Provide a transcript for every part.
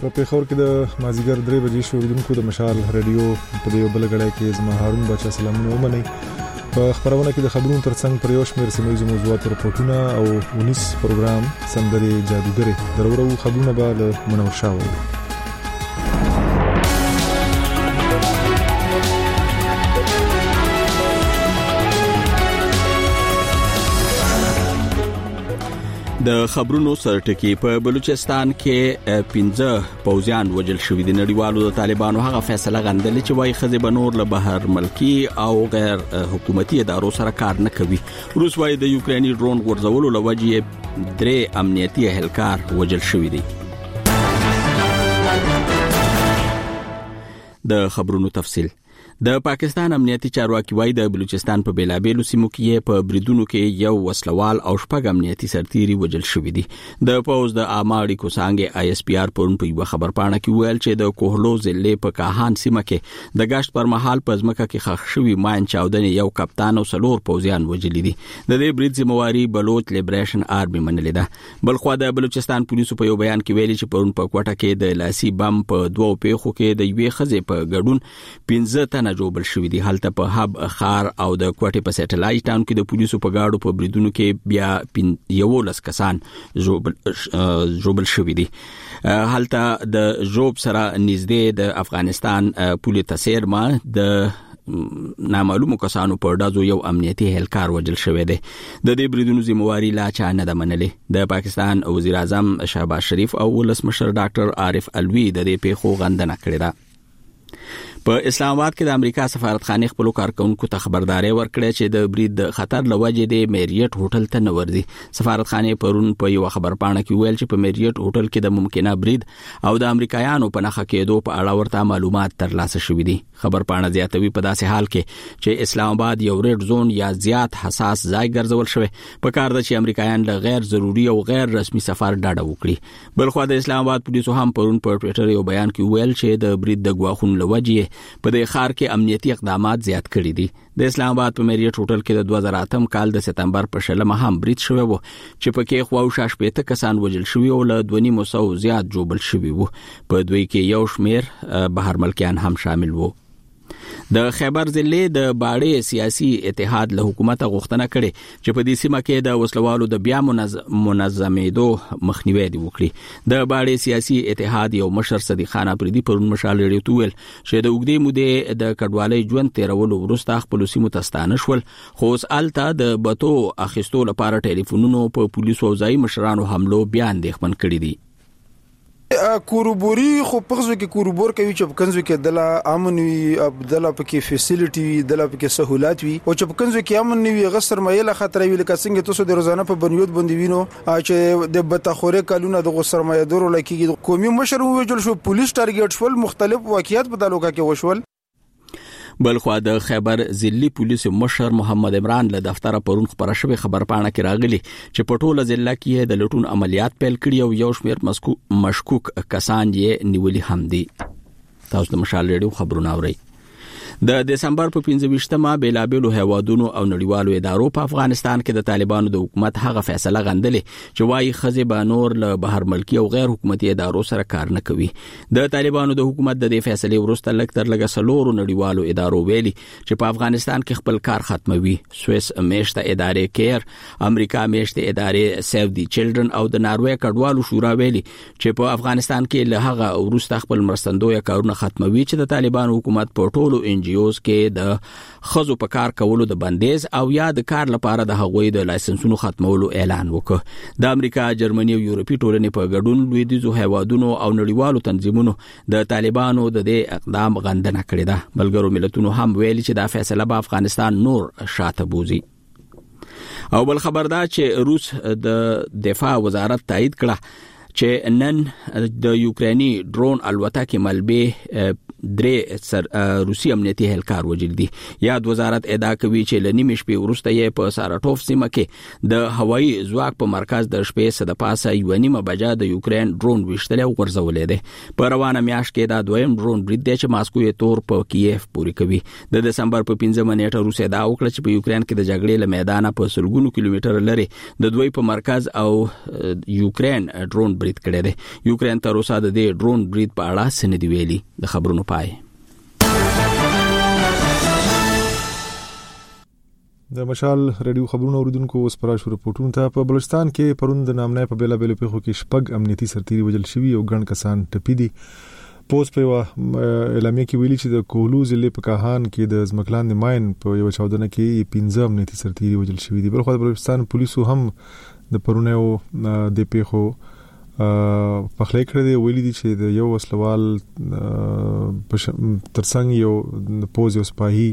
په پیښور کې د مازیګر 3 بجې شوریدونکو د مشال رادیو په یو بل غړای کې زما هارون بچا سلامونه ومني. په خبرونه کې د خبرونو ترڅنګ پر یو شمېر سیمه موضوعات راپورټونه او 19 پروګرام سندري جادوګري درورو خبرونه به له منور شاوي. د خبرونو سرټکی په بلوچستان کې 15 پوځیان وژل شوي دي. نړیوالو د طالبانو هغه فیصله غندلې چې وايي خزه بنور له بهر ملکی او غیر حکومتي ادارو سره کار نه کوي. روس وايي د یوکراني ډرون غورځولو لوجې 3 امنیتي اهلکار وژل شوي دي. د خبرونو تفصیل. د پاکستان امنیتي چارواکي وايي د بلوچستان په بیلابېلو سیمو کې په بریدونو کې یو وسلوال او شپږ امنیتي سرتیري وژل شوي دي. د پوز د عامه اړیکو څانګې ISPR پرون په یو خبرپاڼه کې ویل چې د کوهلو ضلع په کاهان سیمه کې د گشت پر مهال په ځمکه کې ښخ شوي ماین چاودنې یو کپتان او 4 پوځیان وژلي دي. د دې برید ذمہواری بلوچ لیبریشن آرمي منلې ده. بلخو د بلوچستان پولیسو په یو بیان کې ویلي چې پرون په کوټه کې د لاسي بم په 2 پیښو کې د یوې خزې په ګډون 15 تنه جوړ شوي دي. حالت په هب خار او د کوټې په سټلایټ ټاون کې د پولیسو په گاډو په بریدونو کې بیا 11 کسان جوړ شوي دي. حالت د جوب سره نږدې د افغانستان پولیس تسیر ما د نامعلومو کسانو په ډازو یو امنیتي اهلکار وژل شوی دی. د دې بریدونو ذمہواری لا چا نه ده منلې. د پاکستان وزیر اعظم شهباز شریف او ولسمشر ډاکټر عارف الوی د دې پیښو غندنه کړې ده. په اسلام آباد کې د امریکا سفارتخانه خپل کارکونکو ته خبرداري ورکړه چې د برید خطر لوجې د میریټ هوټل ته نه ورځي. سفارتخانه پرون په یو خبرپاڼه کې ویل چې په میریټ هوټل کې د ممکنه برید او د امریکایانو په نخښه کېدو په اړه ورته معلومات ترلاسه شوي دي. خبرپاڼه زیاتوي په داسې حال کې چې اسلام آباد یو ریډ زون یا زیات حساس ځای ګرځول شوی. په کار ده چې امریکایان له غیر ضروري او غیر رسمي سفر ډډه وکړي. بلخو د اسلام آباد پولیسو هم پرون په ټوئیټر یو بیان کې ویل چې د برید د غواخون لوجې په دې ښار کې امنیتي اقدامات زیات کړي دي. د اسلام آباد په میریټ هوټل کې د 2008 کال د سپتمبر په 16 هم برید شوی وو چې په کې خو 16 کسان وژل شوي او له 2.5 زیات جوړل شوي وو. په دوی کې یو شمیر بهر ملکیان هم شامل وو. د خیبر ضلع د باړې سیاسي اتحاد له حکومت غوښتنه کړې چې په دې سیمه کې د وسلوالو د بیا منظمېدو مخنیوي وکړي. د باړې سیاسي اتحاد یو مشر صدیق خان افریدي پرون مشال لري تویل چې د وګړي مودې د کډوالۍ ژوند تیرولو وروسته خپل سیمو تستانه شول. خو الته د بتو اخیستو لپاره ټلیفونونو په پولیسو او ځای مشرانو حملو بیان دښمن کړی دي. کوروبوري خو پغزو کې کوروبور کوي چې په کنزو کې دلا امن وي دلا پکې فیسیلیټي وي دلا پکې سہولات وي او چې په کنزو کې امن وي غسر مایله خطر وي لکه څنګه تاسو د روزانه په بنیاد باندې وینو چې د بتاخوره کالونه د غسر مایدور لکه قومي مشر وجل شو پولیس ټارګټ شول مختلف واقعیت په تعلق کې وشول. بلخو د خیبر ضلعي پولیس مشر محمد عمران له دفتر پرون خبره شوی خبرپاڼه کې راغلی چې په ټوله ضلع کې د لټون عملیات پیل کړي او یو شمېر مشکوک کسان یې نیولي هم دي. تاسو د مشال ریډیو خبرونه اورئ. د دسمبر په 15مه بیلابېلو هیوادونو او نړیوالو ادارو په افغانستان کې د طالبانو د حکومت هغه فیصله غندلې چې وايي خزه بانور له بهر ملکی او غیر حکومتي ادارو سره کار نه کوي. د طالبانو د حکومت د دې فیصلې وروسته لکتر لګه سلورو نړیوالو ادارو ویلي چې په افغانستان کې خپل کار ختموي. سویس میشته ادارې کیر، امریکا میشته ادارې سیو دی چلډرن او د ناروې کډوالو شورا ویلي چې په افغانستان کې له هغه وروسته خپل مرستندوی کارونه ختموي چې د طالبانو حکومت په ټولو NGOs کې د خزو په کار کولو د بندیز او یا د کار لپاره د هغوی د لایسنسونو ختمولو اعلان وکړ. د امریکا، جرمني او یورپي ټولنې په ګډون لویدیځو هیوادونو او نړیوالو تنظیمونو د طالبانو د دې اقدام غندنه کړې ده. ملګرو ملتونو هم ویلي چې دا فیصله به افغانستان نور شاته بوزي. او بل خبر ده چې روس د دفاع وزارت تایید کړه چې نن د یوکراني ډرون الوتکې ملبې 3 روسي امنیتي اهلکار وژل دي. یاد وزارت ادعا کوي چې لنیمه شپې وروسته یې په ساراتوف سیمه کې د هوایي ځواک په مرکز د شپې سره پاسه 1:30 بجې د یوکرين ډرون وشتل او ورزولې ده. په روانه میاشت کې دا دویم ډرون برید دی چې ماسکو یې تور په کیف پوری کوي. د دسمبر په 15 نیټه روسیا دا وکړه چې په یوکرين کې د جګړې له میدانه په سلګونو کیلومتر لري د دوی په مرکز او یوکرين ډرون برید کړی دی. یوکرين تر اوسه د دې ډرون برید په اړه سندې ویلي. د خبرونو پای. د مشال رادیو خبرونو اوریدونکو اوس پراشو رپورټونو ته. په بلوچستان کې پروند نامنه په بیلا بیل پیښو کې شپږ امنیتي سرتیري وژل شوي او ګڼ کسان ټپي دي. پوس په اعلامیه کې ویلي چې د کوهلو ضلع په کاهان کې د ځمکلاندې ماین په یو چاودنه کې 15 امنیتي سرتیري وژل شوي دي. بلخو د بلوچستان پولیسو هم د پرونیو د پیښو پخلی کړی دی. ویلي دي چې د یو وسلوال ترڅنګ یو پوز یو سپاهي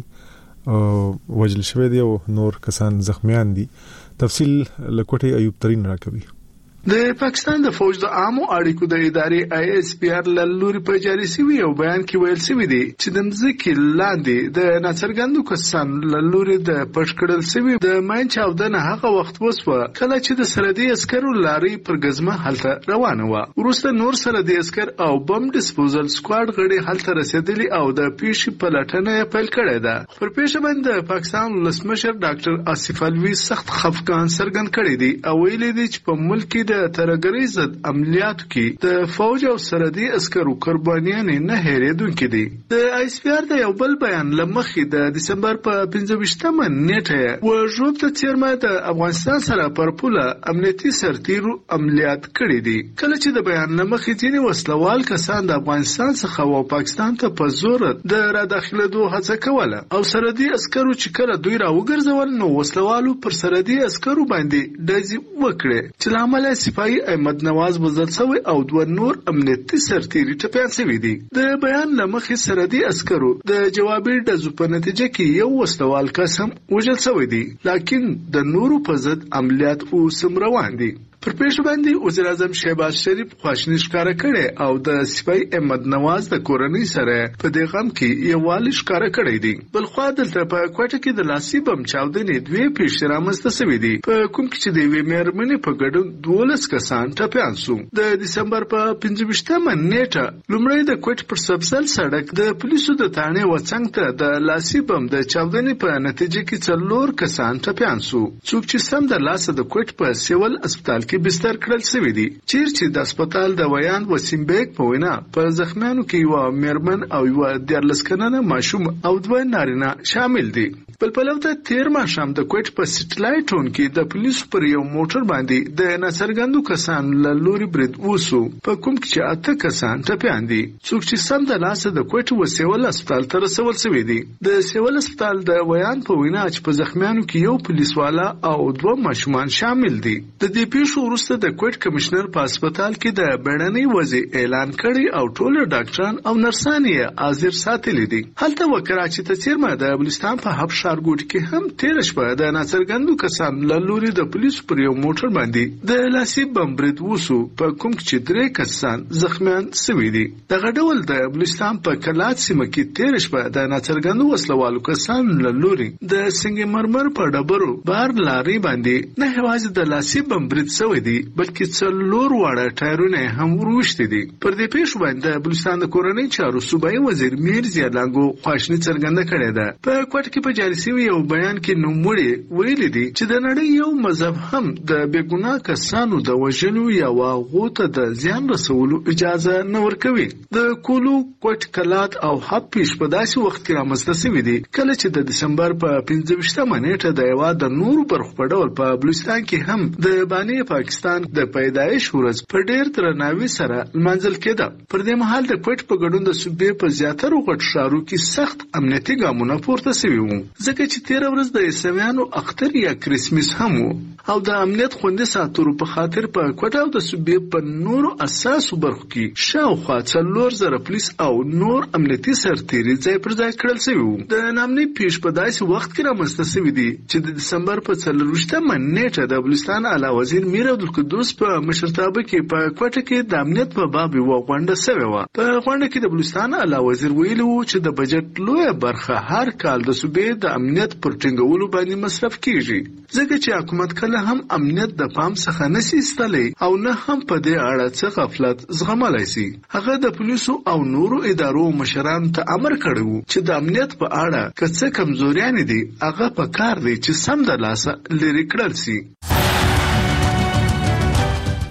وژل شوی دی او نور کسان زخمیان دي. تفصیل لکوټي ایوب ترين راکوي. د پاکستان د فوج د عامو اړیکو د ادارې ISPR لوري په جاري سوي او بیان کې ویل سوي دي چې د مځکې لاندې د ناڅرګندو کسانو لوري د پټ کړل سوي د ماین چاودنه هغه وخت وسوه کله چې د سرحدي عسکرو لاري پر غزمه هلته روانه و. وروسته نور سرحدي عسكر او بم ډیسپوزل سکواډ غړي هلته رسیدلي او د پیښې په لټنه پیل کړې ده. پر پیښه باندې پاکستان ولسمشر ډاکټر آصف علوي سخت خفقان څرګند کړی دی او ویلي دی چې په ملک د ترګری ضد عملیاتو کې د فوج او سرحدي عسکرو قربانیان نه هېریدونکي دي. د ISPR د یو بل بیان لمخې د دسمبر په 25مه نیټه وژوب ته چیرمه د افغانستان سره پر پوله امنیتي سرتیرو عملیات کړي دي. کله چې د بیان لمخې ځینې وسلوال کسان د افغانستان څخه او پاکستان ته په زور د را داخلېدو هڅه کوله او سرحدي عسکرو چې کله دوی راوګرځول نو وسلوالو پر سرحدي عسکرو باندې ډزې وکړې چې لامل سپاهي احمد نواز وزل شوی او دوه نور امنیتي سرتیري ټپيان شوی دي. د بیان لمخې سرحدي عسکرو د جوابي ډزو په نتیجه کې یو وسلوال قسم وژل شوی دی، لکن د نورو په ضد عملیات اوس روان دي. پر پیښه باندې وزیر اعظم شهباز شریف خواشینی ښکاره کړي او د سپاهي احمد نواز د کورنۍ سره په دې غم کې یووالی ښکاره کړی دی. بل خو دلته په کوټه کې د لاسي بم چاودنې دوه پیښې رامنځته شوې دي په کوم کې چې د ویمرمنې په ګډون 12 کسان ټپيان شو. د دسمبر په 25مه نیټه لومړی د کوټ پر سبزل سړک د پولیسو د تانه وڅنګ ته د لاسي بم د چاودنې په نتیجه کې 4 کسان ټپيان شو. څوک چې سم د لاسه د کوټ په سیول هسپتال کې بستر کړل شوی دی. چیرې د هسپتال د ویان وسیم بیگ په وینا په زخمیانو کې یو میرمن او یو 14 کلنه ماشوم او 2 نارینه شامل دي. بل په لوته 13 ماشام د کوټ په سټلایټ ټون کې د پولیسو پر یو موټر باندې د ناڅرګندو کسانو لوري برید وسو په کوم کې 8 کسان ټپيان دي. څوک چې سم د لاسه د کوټ وسیول هسپتال ته رسول شوی دی. د سیول هسپتال د ویان په وینا چې په زخمیانو کې یو پولیس والا او 2 ماشومان شامل دي. د دې پیښو وروسته د کوټ کمشنر په هسپتال کې د بیړنۍ وضع اعلان کړی او ټول ډاکټران او نرسان یې حاضر ساتلي دي. هلته وکراچي ته چیرمه د بلوچستان په حب ښارګوټ کې هم 13 شپه د ناڅرګندو کسانو لوري د پولیسو پر یو موټر باندې د لاسي بم برید وسو په کوم کې 3 کسان زخمیان شوي دي. دغه ډول د بلوچستان په کلات سیمه کې 13 شپه د ناڅرګندو وسلوالو کسانو لوري د سنگ مرمر په ډبرو بار لاري باندې نه هوازي د لاسي بم برید سوی دي بلکې 4 واړه ټایرونه هم وروشتي دي. پر دې پیښه باندې بلوچستان د کورنۍ چارو صوبایي وزیر میر زیادلانګو خواشنی څرګنده کړې ده. په کوټ کې په جاري شوی یو بیان کې نوموړي ویلي دي چې د نړۍ یو مذهب هم د بېګناه کسانو د وژلو یا واغوته د زیان رسولو اجازه نه ورکوي. د کولو کوټ کلات او حب پیښ په داسې وخت کې رامنځته شوی دی کله چې د دسمبر په 25مه نیټه د یو د نورو برخو په ډول په بلوچستان کې هم د بانی پاکستان د پیدایش ورځ په ډېر درناوي سره منځل کېده. پر دې مهال د کوټ په ګډون د صوبې په زیاتره غټ ښارو کې سخت امنیتي ګامونه پورته شوي وو ځکه چې 13 ورځ د عیسویانو اختر یا کریسمس هم وو او د امنیت خوندي ساتلو په خاطر په کوټ او د صوبې په نورو اساسو برخو کې شاوخوا 4000 پولیس او نور امنیتي سرتیري ځای پر ځای کړل شوي وو. د نامنې پیښ په داسې وخت کې رامنځته شوی دی چې د دسمبر په 24مه نیټه د بلوچستان اعلی وزیر میر عبدالقدوس په مشرتابه کې په کوټه کې د امنیت په باب یو غونډه شوې و. په غونډه کې د بلوچستان اعلی وزیر ویلي وو چې د بجټ لویه برخه هر کال د صوبې د امنیت پر ټینګولو باندې مصرف کیږي ځکه چې حکومت کله هم امنیت د پام څخه نشي ایستلی او نه هم په دې اړه څه غفلت زغملای شي. هغه د پولیسو او نورو ادارو مشرانو ته امر کړی وو چې د امنیت په اړه که څه کمزوریان دي هغه په کار دی چې سم د لاسه لري کړل شي.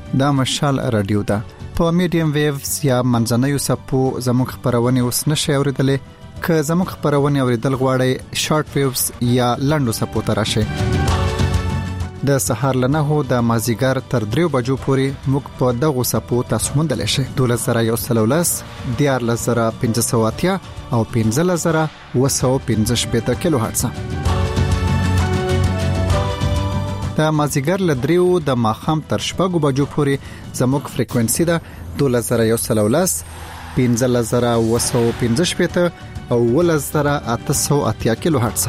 دا مشال رادیو ده. په میډیم ویوز یا منځنوي سپو زموږ خبرونه اوس نشي اوریدلې. که زموږ خبرونه اوریدل غواړئ شارټ ویوز یا لنډو سپو ته راشئ. د سحر لنهو د مازیګر تر 3 بجو پورې موږ په دغه سپو تاسو موندل شئ. 12113 14580 او 15215 کیلو هرتز. د مازیګر ل 3 د ماخام تر 4 بجو پورې زموږ فریکوئنسي ده 12113 15215 او 11880 کیلو هرتز.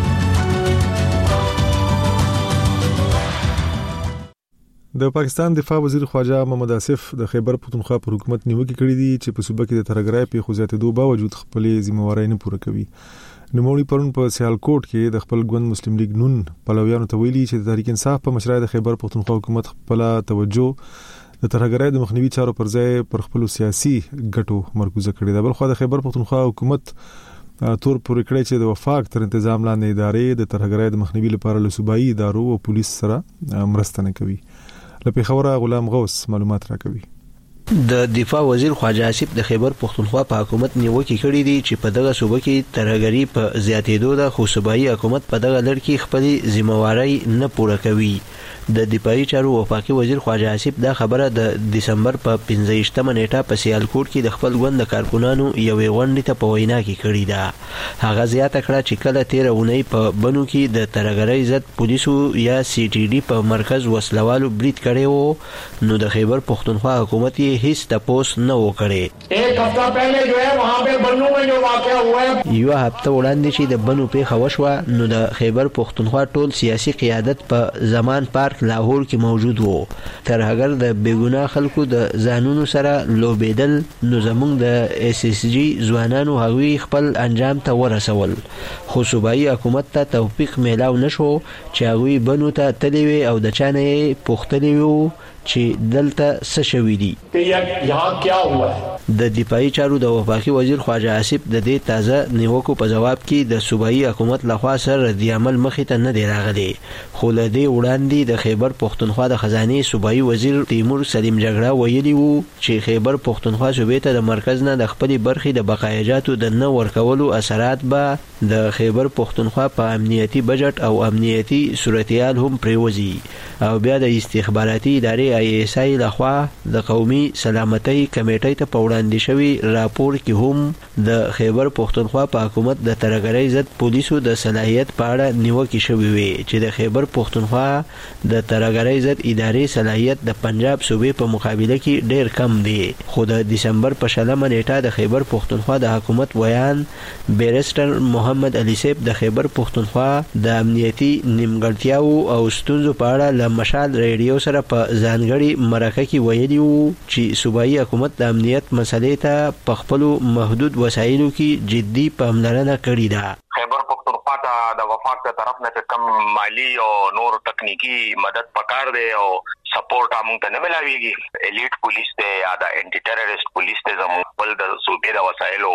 د پاکستان دفاع وزیر خواجه محمد آصف د خیبر پختونخوا پر حکومت نیوکه کړې دي چې په صوبه کې د ترګرای په خوځاتېدو باوجود خپل ذمہواری نه پوره کوي. نوموړي پرون په سیالکوټ کې د خپل ګوند مسلم لیگ نون پلویانو ته ویلي چې د تحریک انصاف په مشرۍ د خیبر پختونخوا حکومت خپل توجه د ترګرای د مخنیوي چارو پر ځای پر خپل سیاسي ګټو مرکوزه کړې ده. بلخو د خیبر پختونخوا حکومت تور پورې کړی چې د وفاق تر تنظیم لاندې ادارې د ترګرای د مخنیوي لپاره له صوبایي ادارو او پولیس سره مرسته نه کوي. لپاره خبره غلام غوث معلومات راکوي. د دفاع وزیر خواجه آصف د خیبر پختونخوا په حکومت نیوکه کړې دي چې په دغه صوبه کې ترهګری په زیاتېدو د خو صوبایي حکومت په دغه لړ کې خپل ذمہواری نه پوره کوي. د دفاعي چارو وفاقي وزیر خواجه آصف دا خبره د دسمبر په 15مه نیټه په سیالکوټ کې د خپل ګوند د کارکونانو یوې غونډې ته په وینا کې کړې ده. هغه زیاته کړه چې کله 13 اونۍ په بنو کې د ترهګرۍ ضد پولیسو یا سی ټي ډي په مرکز وسلوالو برید کړی وو نو د خیبر پختونخوا حکومت یې هیڅ تپوس نه وکړي. ایک هفته پہلے جو ہے وہاں پہ بنو میں جو واقعہ ہوا ہے یو هفته وړاندې چې د بنو پیښه وشوه نو د خیبر پختونخوا ټول سیاسي قیادت په زمان پارک لاهور کې موجود وو. ترهګر د بیګناه خلکو د ځانونو سره لوبېدل نو زموږ د اس اس جی ځوانانو هغوی خپل انجام ته ورسول. خو صوبایي حکومت ته توفیق میلاو نشو چې هغوی بنو ته تللی وي او د چا نه یې پوښتلی وو چې دلته څه شوي دي. یہاں کیا ہوا ہے. د دفاعي چارو د وفاقي وزیر خواجه آصف د دې تازه نیوکو په جواب کې د صوبایي حکومت لخوا سره ردی عمل مخې ته نه دی راغلی. خو له دې وړاندې د خیبر پختونخوا د خزانه صوبایي وزیر تیمور سلیم جګړه ویلي وو چې خیبر پختونخوا صوبې ته د مرکز نه د خپل برخې د بقایجاتو د نه ورکولو اثرات به د خیبر پختونخوا په امنیتي بجټ او امنیتي صورتحال هم پریوزي او بیا د استخباراتي ادارې ISI لخوا د قومي سلامتۍ کمیټې ته په وړاندې شوی راپور کې هم د خیبر پختونخوا په حکومت د ترهګرۍ ضد پولیسو د صلاحیت په اړه نیوکه شوې وي چې د خیبر پختونخوا د ترهګرۍ ضد ادارې صلاحیت د پنجاب صوبې په مقابله کې ډېر کم دی. خو د دسمبر په 16مه نیټه د خیبر پختونخوا د حکومت ویان بیرسټر محمد علي صاحب د خیبر پختونخوا د امنیتي نیمګړتیاو او ستونزو په اړه له مشال ریډیو سره په ځانګړي مرکه کې ویلي وو چې صوبایي حکومت د امنیت مسلې ته په خپل محدود وسایلو کې جدي پاملرنه کړې ده. خیبر پختونخوا ته د وفاق تر طرف نه کم مالی او نور تکنیکی مدد پکار دی او سپورټ موږ ته نه ملاويږي. الیټ پولیس ته یا د انټي ټیرریست پولیس ته زموږ خپل د صوبې د وسایلو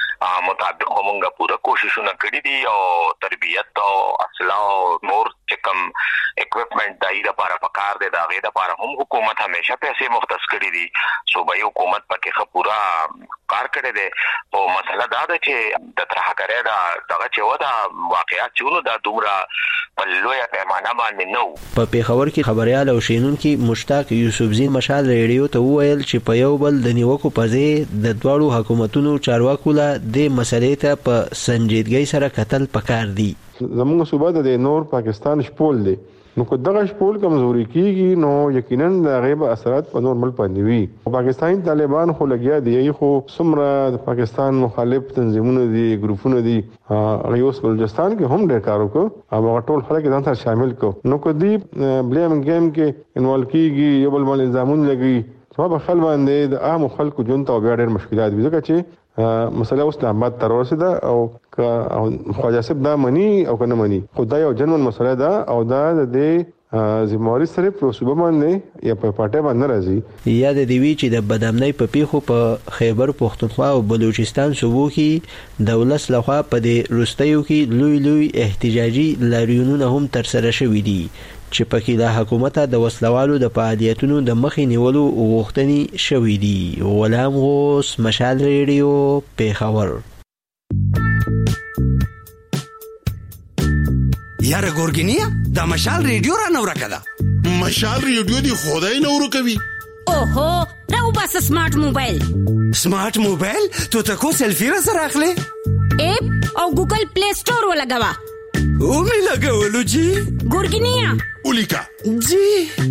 مطابق موږ پوره کوششونه کړې دي او تربیت او اسلحه او نور چې کم اکوپمنٹ دای لپاره پکار دی دا غي لپاره هم حکومت همیشه پیسې مختص کړې دي. صوبایي حکومت پکې پورا کار کړی دی. او مسله دا ده چې د ترهګرۍ دغه چې ودا واقعیت چونو دا دومره په لویه پیمانه باندې نو. په پیښور کې خبريال او شینونکي مشتاق یوسفزي مشال ریډیو ته وویل چې په یو بل د نیوکو په ځای د دوړو حکومتونو چارواکو له د مسلې ته په سنجیدګۍ سره کتل پکار دي. زموږ صوبه د نور پاکستان شپول دی نو که دغه شپول کمزوري کیږي نو یقینا د غیب اثرات په نور ملک باندې وي. پاکستاني طالبان خو لګیا دی خو څومره د پاکستان مخالف تنظیمونه دي ګروپونه دي ریوس بلوچستان کې هم ډېر کار وکړ او ټول خلک ځان سره شامل کړ نو که دی بلیم گیم کې انوالو کیږي یو بل باندې الزامونه لګي نو په خپل باندې د عام خلکو ژوند ته ډېر مشکلات وي ځکه چې مسله اوس د احمد تر ورسېده او خواجه صاحب دا مني او کنه مني خدای او جنون مسله ده او دا د زمواري صرف په صوبه باندې یا په پټه باندې راځي. یا د دیوی چې د بدامنۍ په پیښو په خیبر پختونخوا او بلوچستان صوبو کې د ولس لخوا په دې روستیو کې لوی احتجاجي لاریونونه هم ترسره شوي دي چې پکې د حکومت د وسلوالو د فعالیتونو د مخې نیولو غوښتنې شوي دي. غلام غوث، مشال ریډیو، پیښور. یاره ګورګینیا دا مشال ریډیو را نو راکړه. مشال ریډیو دی خدای نو ورکوي. اوهو راو بس سمارټ موبایل. سمارټ موبایل ته کو سیلفی را سره اخلي؟ اپ او ګوګل پلی سٹور ولګوا. او می لګولو جی. ګورګینیا اولیکا جی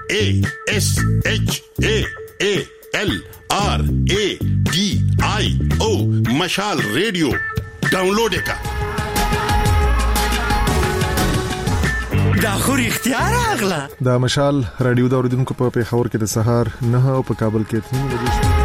MASHALRADIO مشال ریډیو ډاونلوډ وکړه. دا خو اختیار اغلا. دا مشال رادیو د اوریدونکو په پیښور کې د سهار 9 او په کابل کې 3 بجې شوه.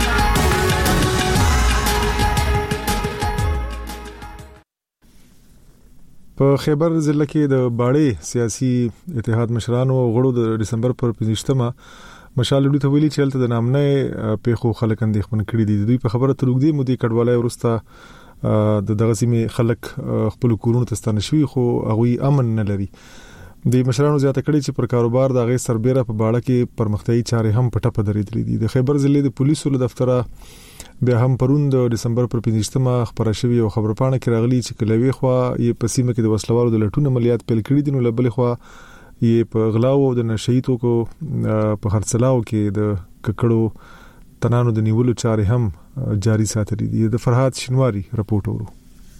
په خیبر ضلع کې د باړې سیاسي اتحاد مشرانو او غړو د دسمبر پر 15مه مشال رادیو ته ویلي چې هلته د نامنۍ پیښو خلک اندېښمن کړي دي. دوی په خبره تر اوږدې مودې کډوالۍ وروسته د دغه سیمې خلک خپل کورونو ته ستانه شوي خو هغوی امن نه لري. د مشرانو زیاته کړي چې پر کاروبار د غي سربېره په باړه کې پرمختیايي چارې هم پټه پدریدلې دي. د خیبر ضلع د پولیسو له دفتره بیا هم پرون د دسمبر پر 15مه خبره شوې او خبرپاڼه کې راغلي چې کلوي خو یې په سیمه کې د وسلوالو د لټون عملیات پیل کړي دي. نو لبل خو یې په غلاو او د نشئی توکو په خرڅلاو کې د ککړو تنانو د نیولو چارې هم جاري ساتلې دي. د فرحات شنواری رپورټ ورو.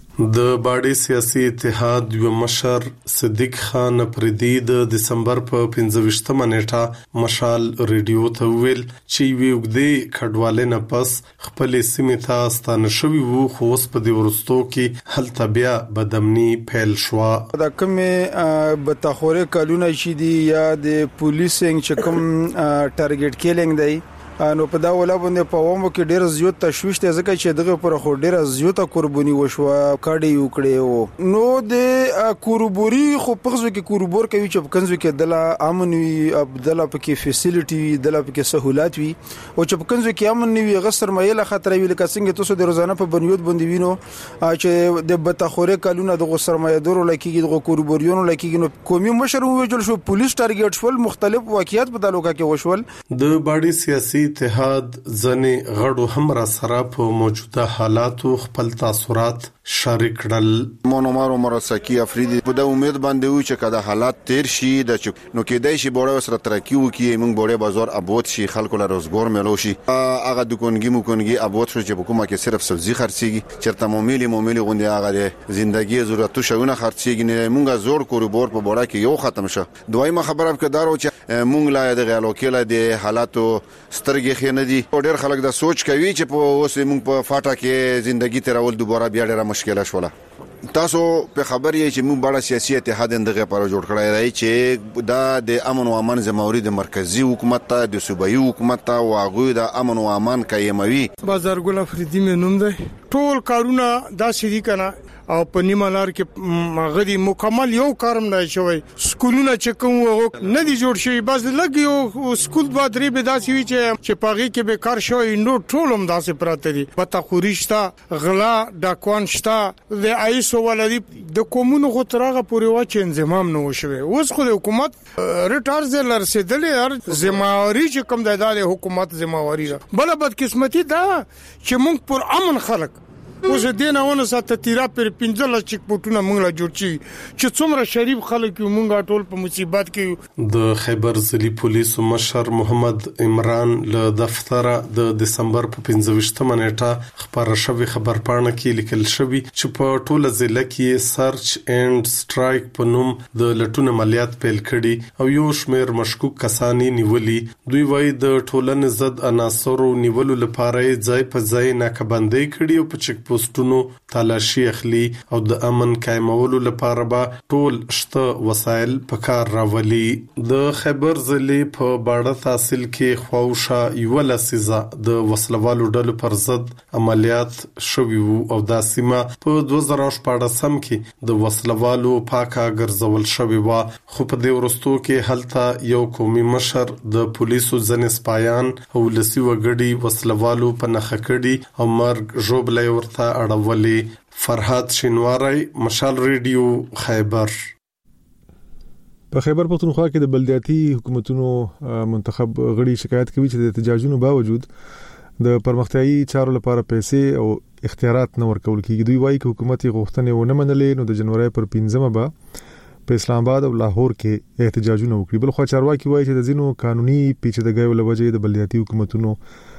د باړې سیاسي اتحاد یو مشر صدیق خان پردي د دسمبر په 15مه نیټه مشال ریډیو ته ویل چې وګړي کډوالې نه پس خپل سیمه ته ستانه شوی وو خو اوس په دې ورستو کې هلته بیا بدامني پیل شو. دا کومه بتاخوره کلونه شي دي یا د پولیسینګ چې کوم ټارګټ کیلینګ دی نو په دا ولا باندې په ومو کې ډیر زیات تشويش ته ځکه چې دغه پر خو ډیر زیات قرباني وشو کاډي وکړي نو د کوربوري خو پغزو کې کوربور کوي چې کنزو کې دله امنوي عبدالله پکې فیسیلیټي دله پکې سہولات وي او چې کنزو کې امنوي غسر مایله خطر وی لکه څنګه تاسو د روزانه په بنیاد باندې وینو چې د بتاخوره کلونه د غسر مایدور لکه د کوربوريونو لکه نو کومي مشر وجل شو پولیس ټارګټ شول مختلف واقعیت په تعلق کې وشول. د باړې سیاسي اتحاد ځنې غړو هم را سره په موجوده حالاتو خپل تاثرات شریک کړل. مونومارو مرسکی افریدي په د امید باندې و چې کله حالات تیر شي د نو کېدای شي بوره سره ترقی وکړي موږ بوره بازار ابود شي خلکو له روزګار ملو شي هغه دکونګي ابود شو چې حکومت کې صرف سبزی خرڅيږي چرته موميلي غوندي هغه ژوندۍ ضرورتو شونه خرڅيږي نه موږ زور کوربور په بوره کې یو ختم شو. دویمه خبره کدارو چې موږ لا د غالو کې د حالاتو سترګې خینه دي ډېر خلک دا سوچ کوي چې په اوس موږ په فاټا کې ژوندۍ تیرول دوباره بیا ډېر مشکله شوله. تاسو په خبر یې چې موږ باندې سیاسي اتحاد اندغه پر جوړ کړی دی چې دا د امن او امان ذمہواری د مرکزی حکومت ته د صوبایي حکومت ته واغوي د امن او امان قائموي. بازارګل افریدي مې نوم دی. ټول کارونه دا شری کنه او په نیمه لار کې مغدي مکمل یو کارم نه شوی. سکولونه چې کوم نه دي جوړ شوی بس لګ یو سکول با درې به داسي وي چې پاغي کې به کار شوی نو ټولم داسې پراته دي. پتا خوريشتا غلا ډاکوان شتا د ایسو ولدي د کومونو خو ترغه پورې واچ انضمام نه وشوي. اوس خو د حکومت ریټارز لرسېدلې هر ذمہواری چې کوم د حکومت ذمہواری بل بد قسمتي دا چې موږ پر امن خلک اوس دینهونه سات تیرا پر 15 چک پټونه موږ لا جوړ چی چې څومره شریف خلک موږ ټول په مصیبت کې. د خیبر ضلع پولیسو مشر محمد عمران له دفتره د دسمبر په 15مه نیټه خبره شوی خبرپاڼه کې لیکل شوی چې په ټوله ضلع کې سرچ اینڈ سټرایک په نوم د لټون عملیات پیل کړي او یو شمېر مشکوک کسانی نیولي. دوی وایي د ټولنې ضد عناصرو نیولو لپاره ځای په ځای ناکبندۍ کړي او په چک پوسټونو تلاشي اخلي او د امن قائمولو لپاره به ټول شته وسایل په کار راولي. د خیبر ضلع په باړه تحصیل کې خواوشا یو لسیزه د وسلوالو ډلو پر ضد عملیات شوي وو او د سیمه په 2014 کې د وسلوالو پاکه ګرځول شوی و. خو په دې ورستو کې هلته یو قومي مشر د پولیسو ځنې سپایان او لسی وګړي وسلوالو په نخښه کړي او مرګ ژوبلې ورته اړولې. فرحات شینواری، مشال ریډیو، خیبر. په خیبر پختونخوا کې د بلدیاتي حکومتونو منتخب غړي شکایت کوي چې د احتجاجونو باوجود د پرمختیايي چارو لپاره پیسې او اختیارات نه ورکول کیږي. دوی وایي چې حکومت یې غوښتنې ونه منلې نو د جنوري پر 15 به په اسلام آباد او لاهور کې احتجاجونه وکړي. بل خو چارواکي وایي چې د ځینو قانوني پیچیدګیو له وجې د بلدیاتي حکومتونو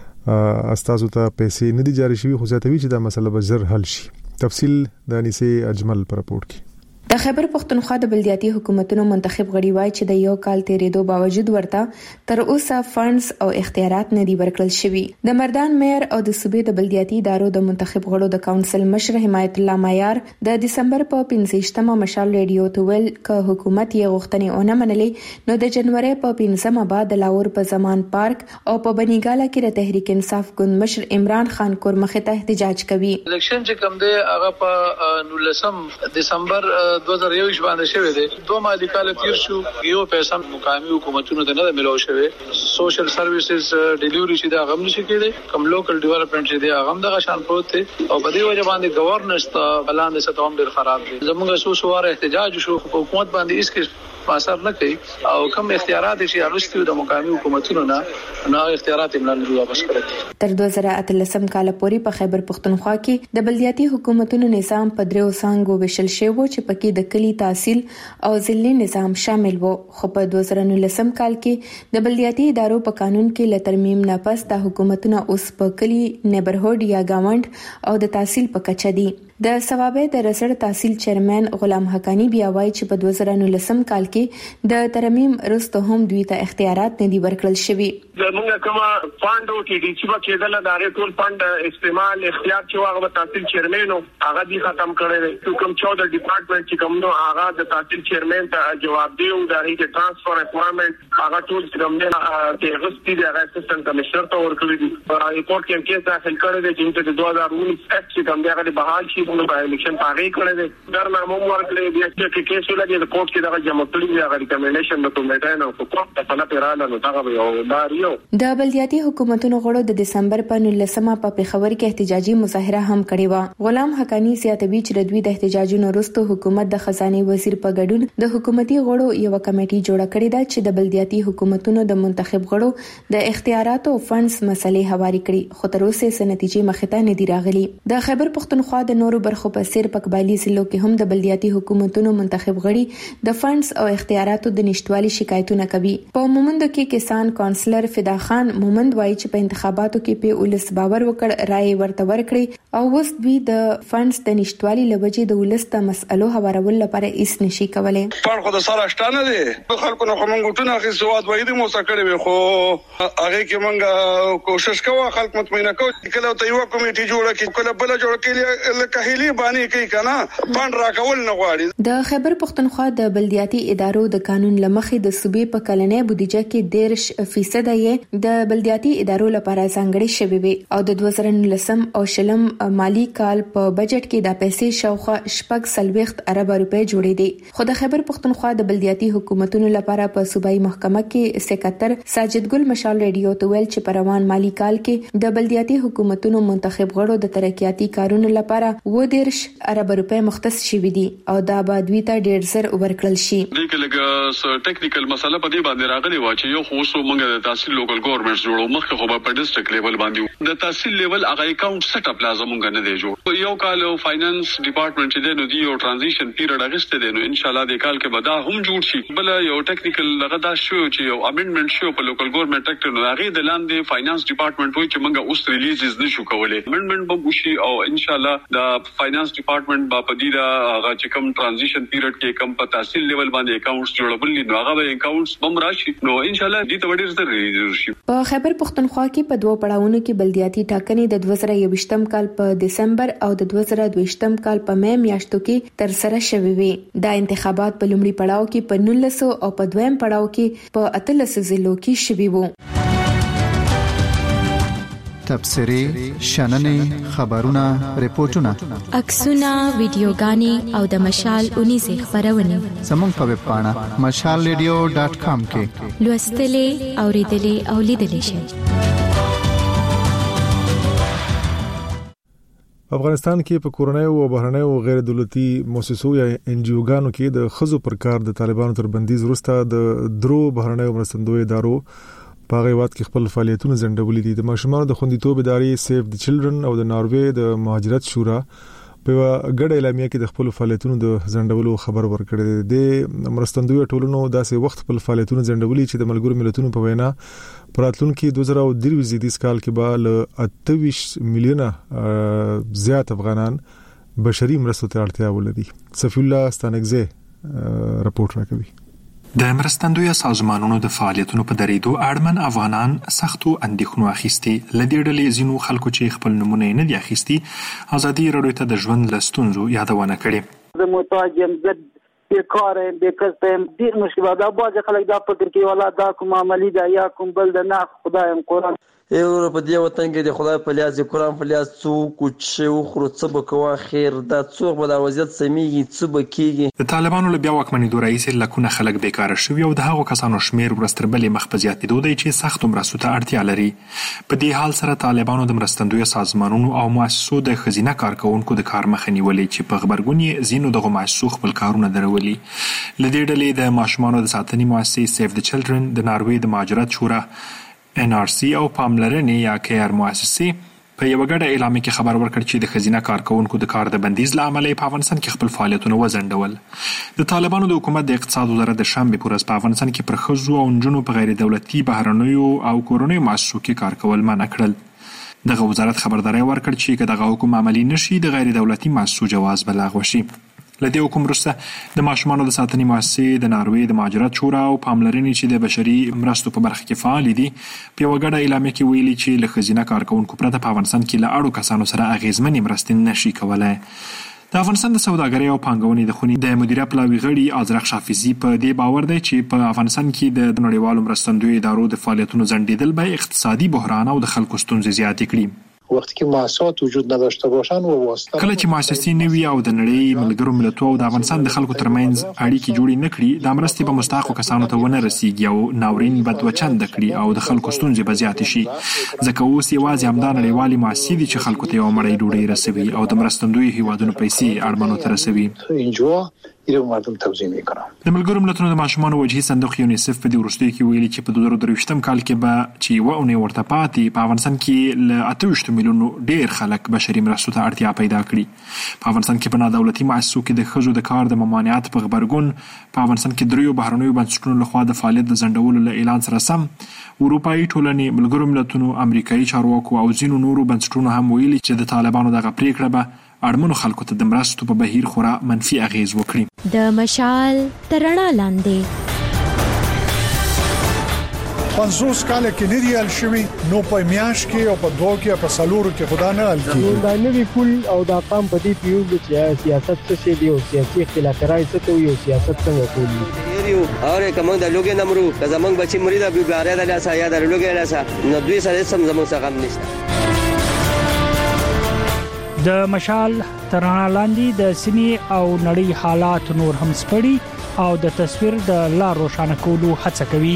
استازو ته پیسې نه دي جاري شوي، خو زیاتوي چې دا مسله به زر حل شي. تفصیل د انیسه اجمل پر راپورټ کې. د خیبر پختونخوا د بلدیاتي حکومتونو منتخب غړي وایي چې د یو کال تیریدو باوجود ورته تر اوسه فنډز او اختیارات نه دي ورکړل شوي. د مردان مېر او د صوبې د بلدیاتي ادارو د منتخب غړو د کونسل مشر حمایت الله معیار د دسمبر په 15مه مشال ریډیو ته ویل ک حکومت یې غوښتنې ونه منلې نو د جنوري په 15مه بعد د لاهور په زمان پارک او په بنیګاله کې د تحریک انصاف ګوند مشر عمران خان کور مخې ته احتجاج کوي. الیکشن چې کوم دی هغه په 19 دسمبر 2021 باندې شوی دی. دوه مالی کال تیر شو، یو پیسې مقامي حکومتونو ته نه ملو شوی. سوشل سرویسز ډیلیوري چې دا غم نشي کېده، کوم لوکل ډیولپمنٹ چې دا غم دغه شان پروت دی او په دې وجه باندې گورننس ته بلان د ستوم ډیر خراب دي. زموږ سوسوار احتجاج شو، حکومت باندې اس کې اثر نه کوي او کوم اختیارات چې اړوستي د مقامي حکومتونو نه اختیارات یې نه واپس کړي. تر 2013 کال پورې په خیبر پختونخوا کې د بلدیاتي حکومتونو نظام په دریو څانګو وشل شوی و چې پکې د کلی تحصیل او ضلعي نظام شامل وو. خو په 2019 کال کې د بلدیاتي ادارو په قانون کې ل ترمیم نه پس د حکومتونو اوس په کلی نیبرهود یا گاوند او د تحصیل په کچه دي. د ثوابه د رسړ تحصیل چیرمن غلام حقانی بیا وایي چې په 2019 کال کې د ترمیم رسته هم دوی ته اختیارات نه دي ورکړل شوی. زموږ کومه فاند او ټي ډي چې کېدل د هغه ټول فاند استعمال اختیار چې هغه تحصیل چیرمن هغه دي ختم کړی. کوم 14 ډپارټمنټ چې کوم نو هغه د تحصیل چیرمن ته جواب دی او د هغه ټرانسفر اپوینټمنټ هغه ټول کوم نه د غستی د اسسټنټ کمشنر ته ورکړي دي. ریپورت کې کیس داخل کړی دی چې د 2019 اکټ چې کوم دی هغه بحال شي نو په الیکشن پاره کړی دی. درنامه ورکړي دی چې کیس ولګي د کوټ کې دغه جمع کړی دی هغه ریکمنډیشن نو کومه نه او کوم په نه پیراله نو هغه یو داریو. د بلدیاتي حکومتونو غړو د دسمبر په 19مه په پیښور کې احتجاجي مظاهره هم کړې و. غلام حقانی زیاتوي چې د دوی د احتجاجونو وروسته حکومت د خزانه وزیر په ګډون د حکومتي غړو یو کمیټي جوړه کړې ده چې د بلدیاتي حکومتونو د منتخب غړو د اختیاراتو او فنډز مسلې هواري کړي، خو تر اوسه یې نتیجې مخې ته نه دي راغلي. د خیبر پختونخوا د نورو برخو په څیر په قبایلی ضلعو کې هم د بلدیاتي حکومتونو منتخب غړي د فنډز او اختیاراتو د نشټوالي شکایتونه کوي. په مومند کې کسان کونسلر فدا خان مومند وایي چې په انتخاباتو کې په ولس باور وکړ، رائے ورته ورکړي او اوس دوی د فنډز د نشټوالي لوجې د ولس ته مسألو هوارول لپاره هیڅ نشي کولای. پر خو د سره شتانه دي خلکو نه کومه ټونه اخی سواد وایي د موسه کړي خو هغه کې مونږه کوشش کوو خلک مطمئنه کوو کله ته یو کمیټي جوړه کړي کله بل جوړه کړي لکه هلي باندې کوي کنه فند راکول نه غواړي. د خیبر پختونخوا د بلدیاتي ادارو د قانون لمخې د صوبې په کلنې بودیجه کې 10% یې د بلدیاتي ادارو لپاره ځانګړي شوی وي او د 2019 او شلم مالی کال په بجټ کې د پیسې شاوخوا 6.40 ارب روپۍ جوړې دي. خو د خیبر پختونخوا د بلدیاتي حکومتونو لپاره په صوبایي محکمه کې سکرټر ساجد ګل مشال ریډیو ته ویل چې په روان مالی کال کې د بلدیاتي حکومتونو منتخب غړو د ترقیاتي کارونو لپاره 10 ارب روپۍ مختص شوي دي او دا به دوی ته ډیر زر ورکړل شي. د کله ټیکنیکل مسله په دې باندې راغلی و چې یو خو سو موږ د تحصیل لوکل ګورنمنټ جوړو مخکې خو په ډیسټریکټ لیول باندې د تحصیل لیول هغه اکاونټ سیټ اپ لازم موږ نه دی جوړ. یو کال فاینانس ډپارټمنټ چې نو دی یو ټرانزیشن پیریډ اگست دی نو ان شاء الله د کال کې به دا هم جوړ شي. بل یو ټیکنیکل لغه دا شو چې یو امندمنت شو په لوکل ګورنمنت اکټ نو هغه د لاندې فاینانس ډپارټمنټ وایي چې موږ اوس ریلیزز نشو کولای. امندمنت به وشي او ان شاء الله د فاینانس ډپارټمنټ په دې دا هغه چې کوم ټرانزیشن پیریډ کې کم په تحصیل لیول باندې اکاونټس جوړول نو هغه به اکاونټس بم راشي نو ان شاء الله دې ته ډیر ضروري شي. په خیبر پختونخوا کې په 2 پړاوونو کې بلدیاتي ټاکنې د 2021م کال په دسمبر او د 2022م کال په مې میاشتو کې تر سره شوې وي. دا انتخابات په لومړي پړاو کې په 1900 او په دویم پړاو کې په 1800 ضلعو کې شوي وو. تبصري شننې خبرونه ریپورتونه عکسونه ویډیوګانې او د مشال 19 خبرونه زموږ په ویب پاڼه mashalradio.com کې لوستلې اوریدلې او لیدلې شئ. افغانستان کې په کورونایو او بهرنیو غیر دولتي مؤسسو یا ان جی اوګانو کې د خزو پر کار د طالبانو تر بندیز وروسته د درو بهرنیو مرستندوی ادارو په غیوات کې خپل فعالیتونه ځنډولې دي. د ماشومانو د خوندیتوب ادارې سیف د چلډرن او د ناروې د مهاجرت شورا په ګډه اعلامیه کې د خپل فعالیتونو د ځنډولو خبر ورکړی دی. د مرستندوی ټولنو داسې وخت خپل فعالیتونه ځنډولې چې د ملګرو ملتونو په وینا پراتلونکو 2023 کال کې به ل 28 میلیونه زیات افغانان بشري مرستو ته اړتیا ولري. صفی الله ستانکزی راپورټ راکوي. د مرستندوی سازمانونو د فعالیتونو په درېدو اړمن افغانان سختو اندېښنو اخیستي. لدې ډلې ځینو خلکو چې خپل نمونه نه دي اخیستي ازادي راډیو ته د ژوند لستونزو یادونه کړې. د محتاجم د بیکارم بیکستم ډیر مشکلات دا باز خلک دا فکر کوي ولا دا کوم عملی دا یا کوم بل د نه خدایم قرآن یو په دې وطن کې د خدای په لیاز قرآن په لیاز څوک چې خو څه بکوا خیر دا څوک به د وضعیت سميږي څه بکیږي. د طالبانو له بیا واکمنېدو رئیس لکونه خلک بیکاره شوي او د هغو کسانو شمیر ورستربلې مخ په زیاتېدو دی چې سخت مرستو ته اړتیا لري. په دې حال سره طالبانو د مرستندوی سازمانونو او مؤسسو د خزینه کارکونکو د کار مخه نیولې چې په خبرګون یې ځینو دغه مؤسسو خپل کارونه درولي. لدې ډلې د ماشومانو د ساتنې مؤسسې سیف د چلډرن د ناروې د مهاجرت شورا NRC او پاملرنې یا کیر مؤسسې په یو غړ اعلامیه کې خبر ورکړ چې د خزینه کارکونکو د کار د بندیز لامل په افغانستان کې خپل فعالیتونه وزندول. د طالبانو د حکومت د اقتصاد وزارت د شنبه پورز په افغانستان کې پر خزو او نجونو په غیر دولتي بهرنیو او کورونیو مؤسسو کې کار کول منع کړل. دغه وزارت خبرداري ورکړ چې دغه حکم عملی نشي د غیر دولتي مؤسسو جواز بلغ وشي. لدې حکم وروسته د ماشومانو د ساتنې مؤسسې د ناروې د مهاجرت شورا او پاملرنې چې د بشري مرستو په برخه کې فعال دي په یو غړ اعلامیه کې ویلي چې له خزینه کارکونکو پرته په افغانستان کې له اړو کسانو سره اغیزمنې مرستې نشي کولای. د افغانستان د سوداګرۍ او پانګونې د خونې د مدیریت پلاوي غړي ازرق شافیزي په دې باور دی چې په افغانستان کې د نړیوالو مرستندوی ادارو د فعالیتونو ځنډیدل به اقتصادي بحران او د خلکو ستونزې زیاتې کړي. وقتی که مؤسسات وجود نداشته باشن و واسطه کله چې مؤسسې نوي او د نړۍ ملګرو ملتونو او د افغانستان د خلکو ترمنځ اړیکې جوړې نه کړي د مرستې په مستحقو کسانو ته ونه رسیږي او ناورین بدوچند کړي او د خلکو ستونزې به زیاتې شي. ځکه اوس یوازې همدا نړیوالي مؤسسې دي چې خلکو ته یو مړۍ ډوډۍ رسوي او د مرستندوی هیوادونو پیسې اړمنو ته رسوي. اینجا ایرو مردم توزیع میکنه. د ملګرو ملتونو د ماشومانو وجهي صندوق یونیسف په دې وروستیو کې ویلي چې په 2023م کال کې به چې یوه اونۍ ورته پاتې په افغانستان کې له 28 میلیونو ډیر خلک بشري مرستو ته اړتیا پیدا کړي. په افغانستان کې په نادولتي مؤسسو کې د ښځو د کار د ممانعت په غبرګون په افغانستان کې دریو بهرنیو بنسټونو لخوا د فعالیت د ځنډولو له اعلان سره سم اروپایي ټولنې، ملګرو ملتونو، امریکایي چارواکو او ځینو نورو بنسټونو هم ویلي چې د طالبانو دغه پریکړه به اړمنو خلکو ته د مرستو په بهیر خورا منفي اغیز وکړي. د مشال تر رڼا لاندې 50 کال کې نه دی شوی نو په میاش کې او په دوه کې په سالورو کې خدا نه الکی دا نوی پول او دا قام په دې پیو چې سیاست څه شی دی او سیاسي اختلاف راځي ته یو سیاست څنګه کوي یو اوره کوم د لوګي نمرو که زمنګ بچی مرید ابي بلاره د لاسه یا د لوګي لاسه نو دوی سره سم زمنګ څنګه هم نشته. د مشال تر رڼا لاندې د سیمې او نړۍ حالات نور هم سپړي او د تصویر د لار روښانه کولو هڅه کوي.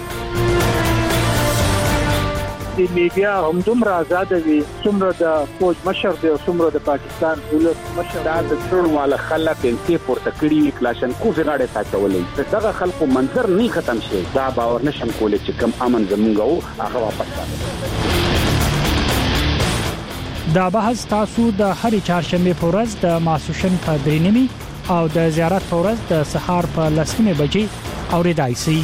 د میډیا هم دومره آزاد وي څومره د فوج مشر دی او څومره د پاکستان ولس مشر دا د څړواله خلک انتي پورته کړي کلاشن کو زغاړه ساتولې دغه خلکو منظر نه ختم شي دا باور نشم کولای چې کم امن زمونږ هغه واپس راځي. دا بحث تاسو د هرې چهارشنبه په ورځ د ماسوشن په 3:30 او د زیارت په ورځ د سهار په 10:00 بجې اوریدای شئ.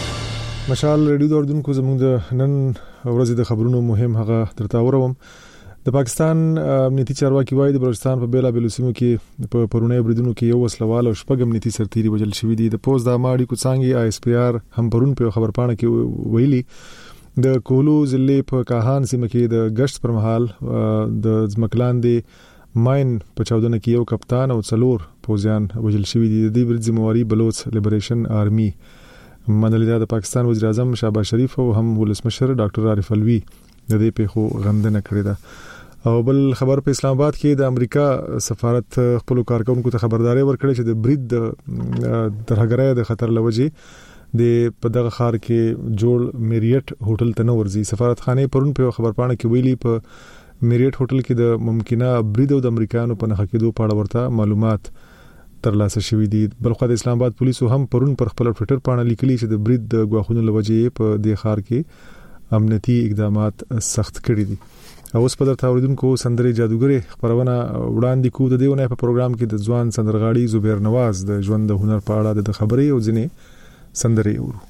مشال ریډیو دوردونکو زموږ د نن ورځې د خبرونو مهم هغه ترتاوروم. د پاکستان امنیتي چارواکي وایي د بلوچستان په بیلا بیلو سیمو کې په پرونی بریدونو کې یو وسلوال او شپږ امنیتي سرتیري وژل شوي دي. د پوز د ماړي کوڅانګي آی اس پی آر هم پرون په خبرپاڼه کې ویلي د کولو ضلع په کاهان سیمه کې د گشت پر مهال د ځمکلاندې ماين په چاودنه کې یو کپتان او 4 پوزیان وژل شوي دي. د دې برید ذمہواری بلوچ لیبریشن آرمي منلي د پاکستان وزیر اعظم شهباز شریف او هم ولسمشر ډاکټر عارف الوی د دې پیښو غندنه کړې ده. او بل خبر په اسلام آباد کې د امریکا سفارت خپل کارکونکو ته خبرداري ورکړې چې د برید د ترهګرۍ د خطر لوجې د په دغه ښار کې جوړ میریټ هوټل ته ورځي. سفارتخانه پرون په خبرپاڼه کې ویلي په میریټ هوټل کې د ممکنه برید او د امریکایانو په نخښه کېدو په اړه ورته معلومات ترلاسه شوې دي. بلخو د اسلام آباد پولیسو هم پرون پر خپل ټوئیټر باندې لیکلي چې د برید د غواخونو لوجې په دې ښار کې امنیتي اقدامات سخت کړي دي. او اوس په درته اوریدونکو سندري جادوګري خبرونه وړاندې کو د دیونه په پروګرام کې د ځوان سندرغاړي زبیر نواز د ژوند د هنر په اړه د خبري او ځنې سندري ورو.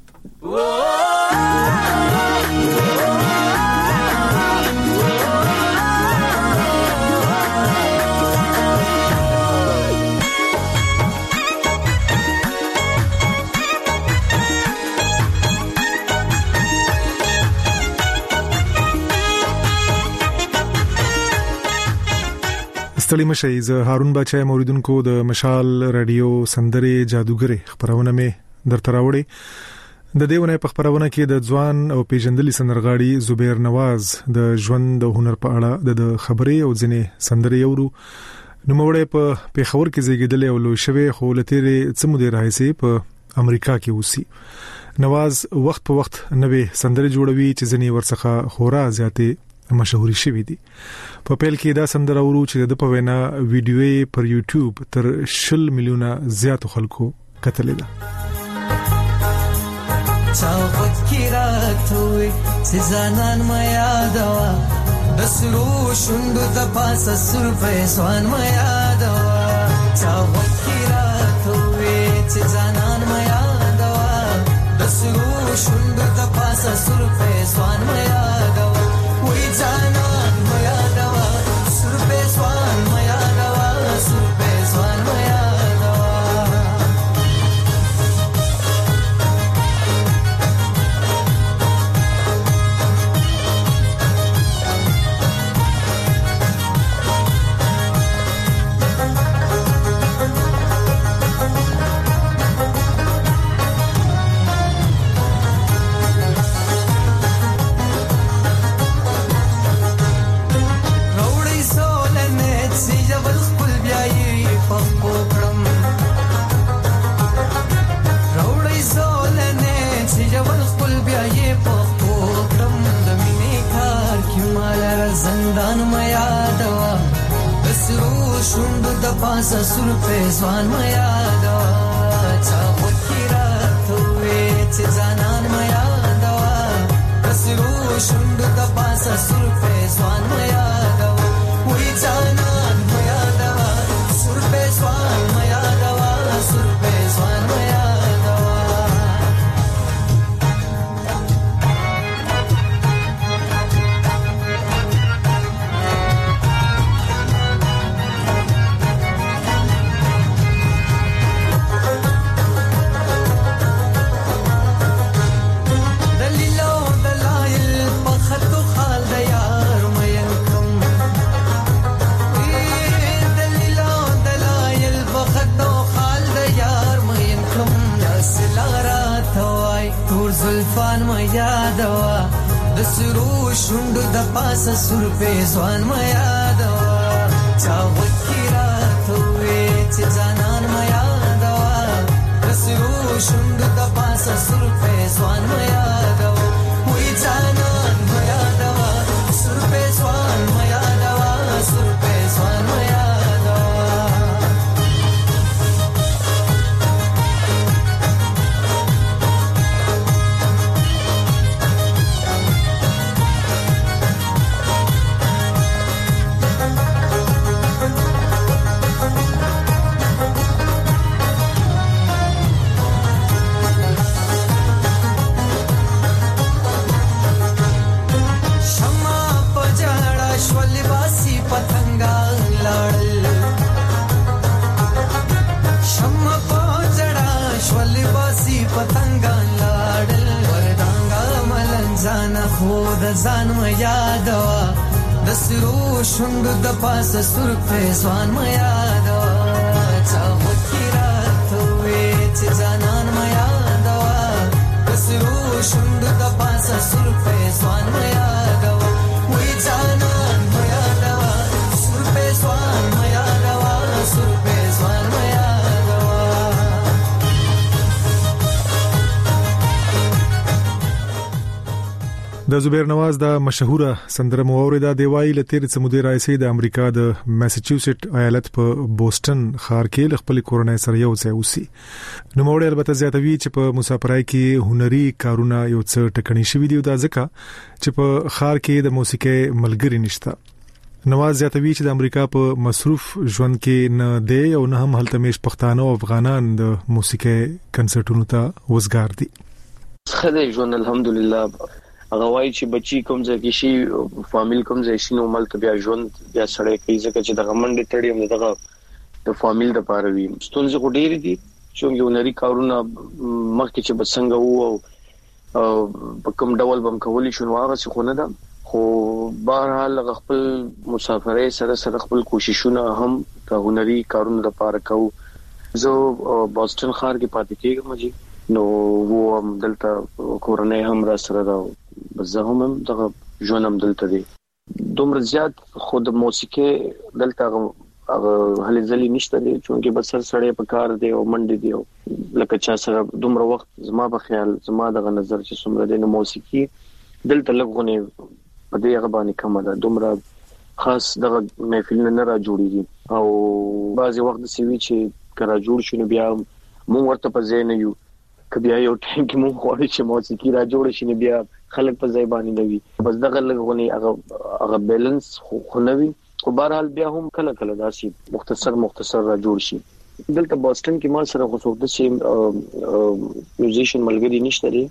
ستړي مشي زه هارون بچای موریدونکو د مشال رادیو سندري جادوګري خبرونه مې درته راوړي. د دیونه په خبرونه کې د ځوان او پیژندلي سندرغاړي زبیر نواز د ژوند د هنر په اړه د خبري او ځنې سندري ورو. نو موړې په پیښور کې زیږیدل او لوی شوی خو لته څمو دی راځي په امریکا کې اوسي. نواز وخت په وخت نوې سندري جوړوي چې ځنې ورڅخه خورا زیاتې مشهوري شوی دي. په پیل کې دا سندره ورو چې د په وینا ویډیوې پر یوټیوب تر 10 میلیونه زیات خلکو کتلې ده. چاو فکراتوي سزانان ما یادوا د سرو شوندو د پاسه سر په سوان ما یادوا چاو فکراتوي سزانان ما یادوا د سرو شوندو د پاسه سر په سوان ما یادوا وای جانان ما یادوا سر په سوان ما یادوا سر په سوان ما پاسه سر په ځوان ما یادوا چا فکراتوي چې ځانان ما یادوا کسرو شوند د پاسه سر په ځوان ما یادوا وای ځانان ما یادوا سر په ځوان ما یادوا سر په ځوان ما یادوا زلفان ما یادوا د سرو شوند د پاسه سر په ځوان ما یادوا چا وکړاتوي چې ځانان ما یادوا د سرو شوند د پاسه سر په ځوان ما یادوا وای ځانان ما یادوا سر په ځوان ما یادوا سر په ځوان ما یادوا جانا خود ځان ما یادوا د سرو شوند د پاسه سر فیضان ما یادوا چا وکړه توې چې ځانان ما یادوا د سرو شوند د پاسه سر فیضان ما یادوا وې ځانان ما یادوا سر فیضان ما یادوا سر فیضان ما د زبیر نواز د مشهوره سندره موریدا دی وایي لتیر سمودي رئیس د امریکا د ماساچوسټ ایالت په بوسټن ښار کې خپل کورنۍ سره یو ځای اوسي. نو موړ البته زیاتوي چې په مسافرای کې هنري کارونه یو څه ټکنی شوی دی دا ځکه چې په ښار کې د موسیقي ملګری نشته. نواز زیاتوي چې د امریکا په مصروف ژوند کې نه دی او نه هم هلته مش پښتانه او افغانان د موسیقي کنسرټونو ته وزګار دي. خدای ژوند الحمدلله هغه وایي چې بچي کوم ځای کې شي فامیل کوم ځای شي نو ملک بیا ژوند بیا سړی کوي ځکه چې د غمنډ تړي دغه د فامیل د پاره وي ستونزې کو ډېری دي چې یو نری کارونه مخکې چې بسنګ وو په کوم ډول بم کولی شو هغه څه خو نه ده خو بهرحال خپل مسافرۍ سره خپل کوششونه هم د هنري کارونو لپاره کوو. زه بوسټن ښار کې پاتې کېږم نو وو هم دلته کورنۍ هم را سره دا زه هم دغه ژوند هم دلته دي دومره زیات خود موسیقي دلته هغه هلي ځلې نشته دي چې بس سړی په کار دی او منډي دی لکه چا سره دومره وخت زما په خیال زما دغه نظر چې څومره دی نو موسیقي دلته لګونه په دې هغه باندې کومه ده دومره خاص دغه محفل نه را جوړیږي او بعضي وخت سوي چې کرا جوړ شونه بیا مونږ ورته په ځای نه یو کبیا یو ټیم کې مونږ غواړو چې موسیقي را جوړ شي بیا خلک په ځای باندې نوي بس دغه لګونه هغه بیلانس خو نوي خو بهرحال بیا هم کله کله داسي مختصر را جوړ شي. دلته بوسټن کې ما سره خصوص د سیم میوزیشن ملګری نشته لري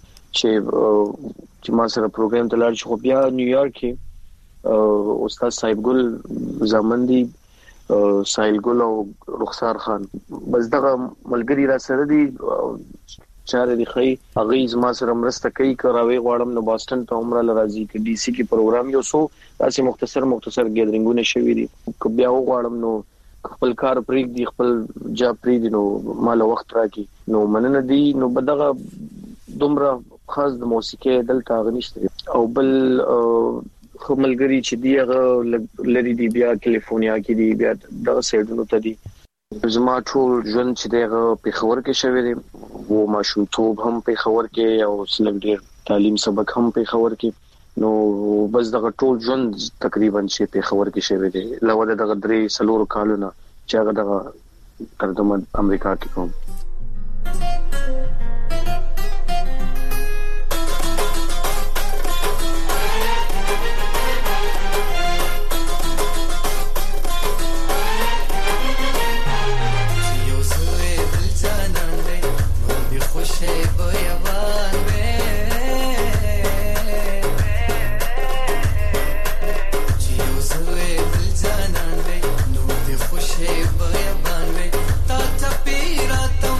چې ما سره پروګرام ته لاړ شي خو بیا نیویارک کې استاد صاحب ګل زمندي سایل ګل او رخسار خان بس دغه ملګری را سره دي چاره دی خی هغه زما سره مرسته کوي کراوي غواړم نو بوسټن ته عمره لراځي کې ډي سي کې پروګرام یو سو تاسو مختصر ګیدرینګونه شوي دي بیا غواړم نو خپل کار پریک دی خپل جاب پری دی نو مال وخت راکې نو مننه دی نو بدغه دومره خاص د موسیقي دلته غنښت او بل خملګری چې دی هغه لری دی بیا کیلیفورنیا کې دی بیا د سیډونو ته دی زما ټول ژوند چې دغه په خبر کې شوی دی وو ماشومتوب هم په خبر کې او سلګډیر تعلیم سبق هم په خبر کې نو بس دغه ټول ژوند تقریبا چې په خبر کې شوی دی لوړ دغه درې سلور کالونه چې هغه دغه ترجمه امریکا کې کوم. تا ته پیرات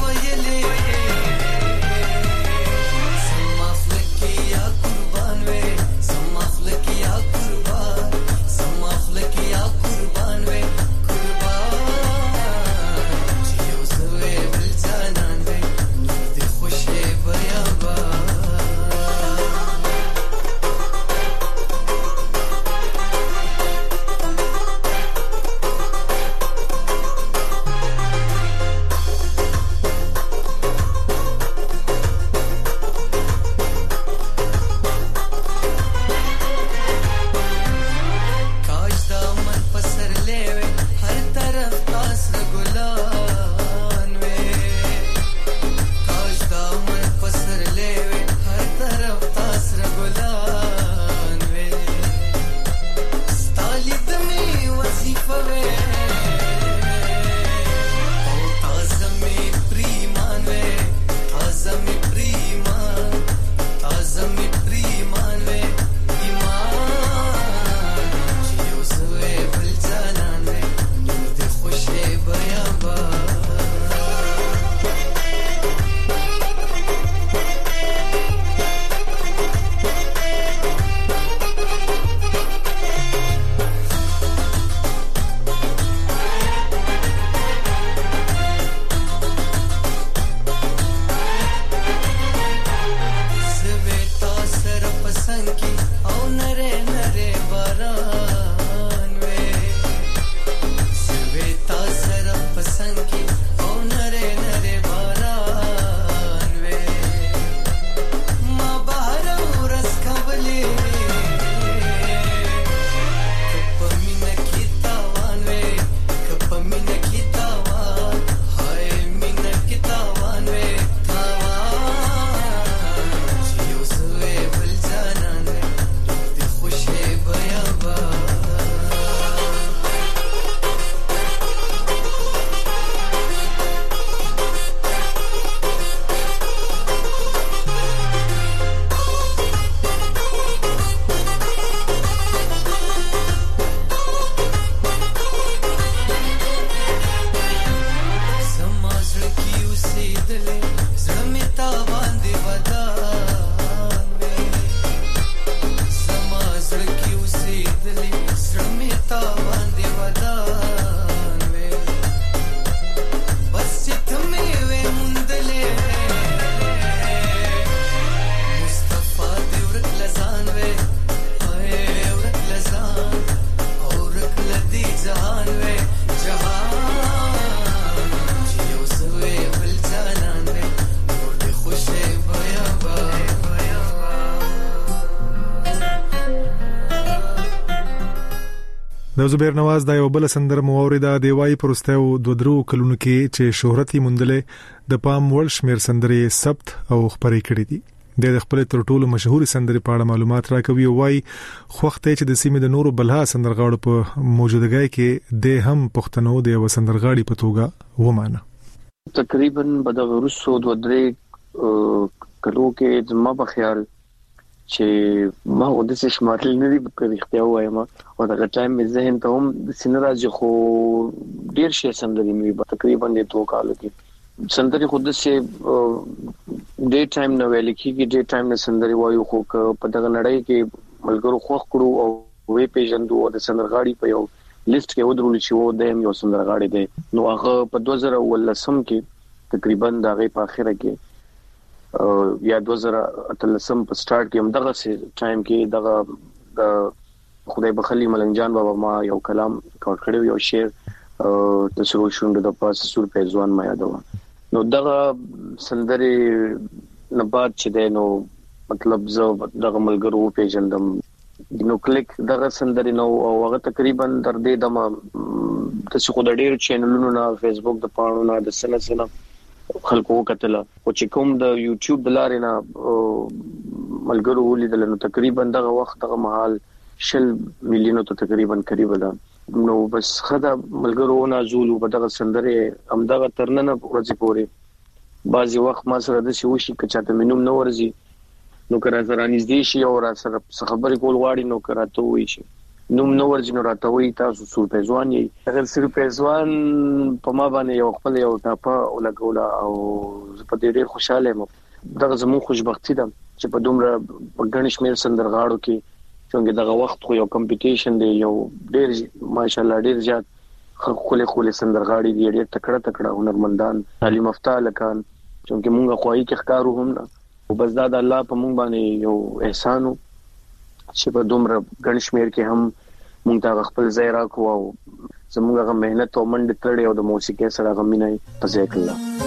د زبیر نواز د یو بل سندر مورید د دیوای پرستو 2 کلونو کې چې شهرت مندلې د پام ول شمیر سندرې ثبت او خبرې کړې دي د خپل تر ټولو مشهور سندرې په اړه معلومات راکوي او وايي خوخته چې د سیمې د نورو بلها سندرغاړو په موجودګۍ کې د هم پښتنو د یو سندرغاړي په توګه ومانه تقریبا بدغه روسو 2 کلو کې زما په خیال چې ما د څه شمارل نه دي په اختیار وایم او دا ټایم مې ذهن ته هم سینراج خو ډیر شي سندري مې تقریبا د 2 کالو کې سندري خود سے ډے ټایم نو ویل کېږي ډے ټایم نه سندري وایو خو په دغه لړۍ کې ملګرو خوښ کړو او وی پیژندو د سندرغاړي په یو لیست کې ودرول چې و د یو سندرغاړي دی نو هغه په 2018 کې تقریبا د هغه په اخره کې یا 2013 په سٹارټ کې هم دغه ټایم کې دغه د خدای بخلی ملنګ جان بابا ما یو کلام ریکارډ کړو یو شعر د سرو شوند د پاسه سور په ځوان ما یادو نو دغه سندري نه بعد چې د نو مطلب زه دغه ملګرو پیژندم نو کلیک دغه سندري نو او هغه تقریبا تر دې دمه د څو د ډیر چینلونو نه فیسبوک د پاڼو نه د سنسنه خلکو کتل او چې کوم د یوټیوب د لارې نه ملګرو ولیدل نو تقریبا دغه وخت دغه محل 10 مليون ته تقریبا قریب ده نو بس خدا ملګرو نازول په دغه سندره هم دغه ترننه ورځي پورې بعضي وخت ما سره د شي وشي کچاته منوم نو ورځي نو کرا سره نږدې شي او را سره خبرې کول غواړي نو کراته وي شي نو ورځي نو راته وي تاسو سور پیزوان یې اگر سور پیزوان په ما باندې یو خپل یو ټاپه ولګولا او په دې ډېر خوشاله یم دغه زمو خوشبختی ده چې په دومره غنښ مې سندرغاړو کې څنګه دغه وخت خو یو کمپټیشن دی یو ډېر ماشاءالله ډېر زیات خله سندرغاړي دی ډېر تکړه هنرمندان تعلیم یافته لکان چې موږ خوایي کې ښکارو هم او بس دا د الله په موږ باندې یو احسانو چې په دومره غنښمیر کې هم مونږ ته خپل ځای راکو او زموږ غو مهنت او منډه تړي او د موسیقي سره غمینه تزیک الله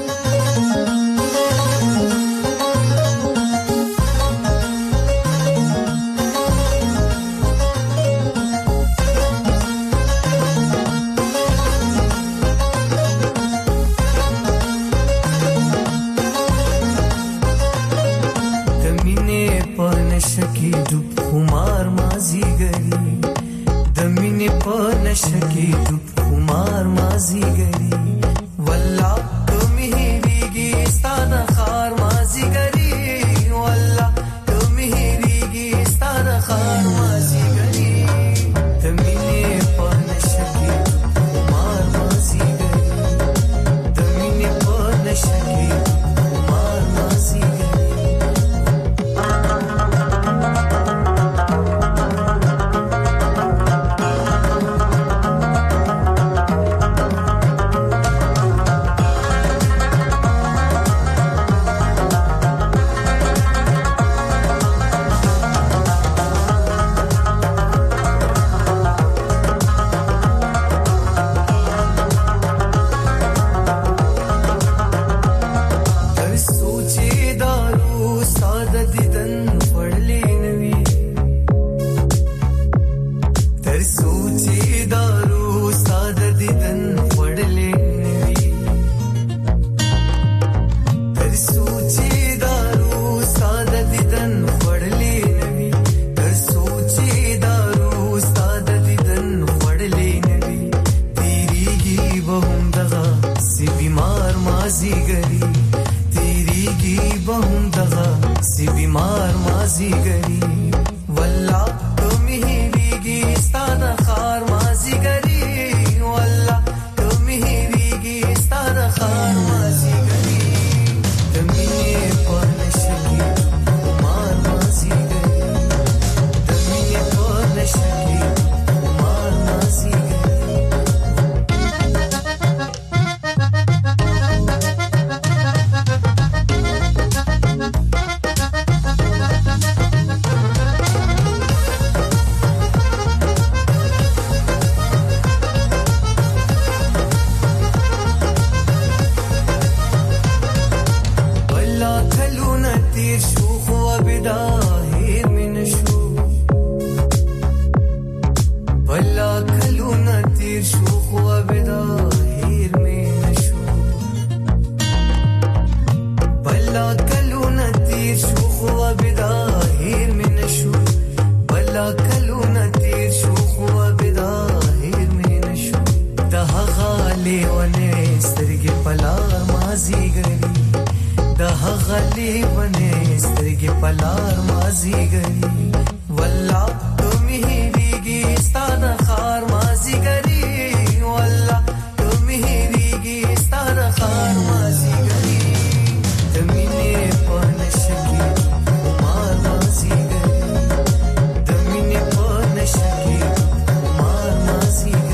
کلونه تیر شو خو بدا هیر مې نشو د هغه لیونې سترګې پلار مازی ګری د هغه لیونې سترګې پلار مازی ګری والله تمه هریږي ستانه خار مازی ګری والله تمه هریږي ستانه خار مازی ګری تمینه په نشکی مار مازی ګری تمینه په نشکی مار مازی ګری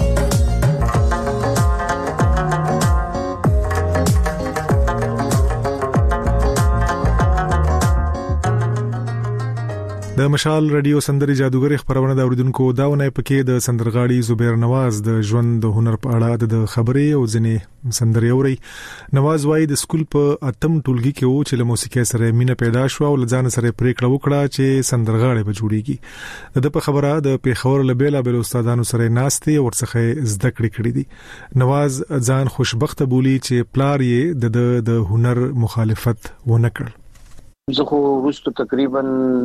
د مشال رادیو سندري جادوګر خبرونه د اوریدونکو داونه پکې د سندرغاړي زبیر نواز د ژوند د هنر په اړه د خبرې او ځنې سندري اوري. نواز وايي د سکول په اتم ټولګي کې و چې له موسیقي سره مینه پیدا شو او لځان سره پریکړه وکړه چې سندرغاړي به جوړيږي. د په خبره د پیښور لبیلا بل استادانو سره ناشته او ورڅخه زده کړې دي. نواز ځان خوشبخته بولی چې پلار یې د هنر مخالفت ونه کړ. زه خو وروسته تقریبا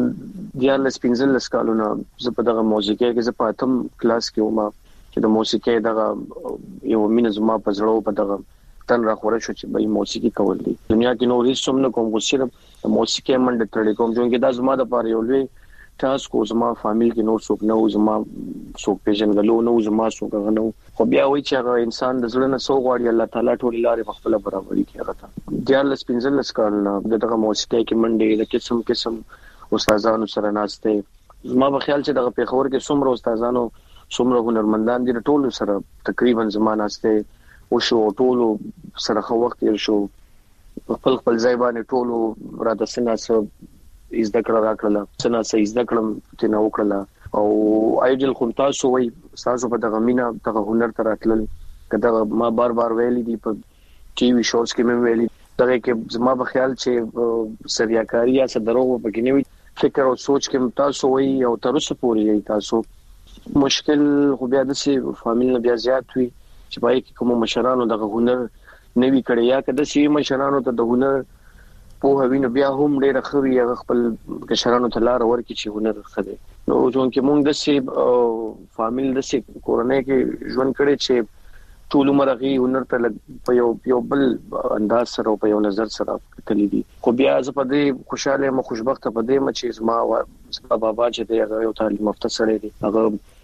15 کالونه زه په دغه موسیقي کې زه په اتم کلاس کې وم چې د موسیقي دغه یو مینه زما په زړه په دغه تن را خورې شو چې به موسیقي کول دي دنیا کې نو هیڅ څومره کوم خو صرف موسیقي منډه تړلې کوم چې دا زما د پاره یو لوی تاسو کو زما فامیل کې نور څوک نه و زما څوک پیژنګلو نه و زما څوک غنو خو بیا وایي چې هغه انسان د زړه نه سو غواړي الله تعالی ټول لارې په خپل برابرۍ کې هغه ته 15 کالونه دغه موسیقي کې منډه د قسم استادانو سره ناشته زما په خیال چې دغه پیښور کې څومره استادانو څومره هنرمندان دي ټول سره تقریبا زمانه ناشته او شو ټول سره خو وخت یې شو خپل ځای باندې ټول را د سناسه از دکړه راکړه څنګه سې از دکړم چې نو وکړه او ایجل خو تاسو وای تاسو په دغه مینا دغه هنر تر اتل کدا ما بار ویلي دي په ټي وي شوز کې مې ویلي دغه کې زما په خیال چې سریاکاری یا څه دروغ پکې نه وي فکر او سوچ کې تاسو وای او تر اوسه پورې تاسو مشکل خو بیا د سي فامیل نه بیا زیات وي چې پای کې کوم مشرانو دغه هنر نوي کړی یا کده سي مشرانو ته د هنر په هوینو بیا هم ډېر خوي خپل کشرانو ته لار ورکړي چې هنر خده نو ځون کې مونږ د سي فامیل د سي کورونه کې ژوند کړي چې ټول مرغي هنر ته په یو بل انداز سره په یو نظر سره کلی دي خو بیا زه په دې خوشاله مو خوشبخته په دې چې زما بابا چې دی یو تعلیم یافته سره دی هغه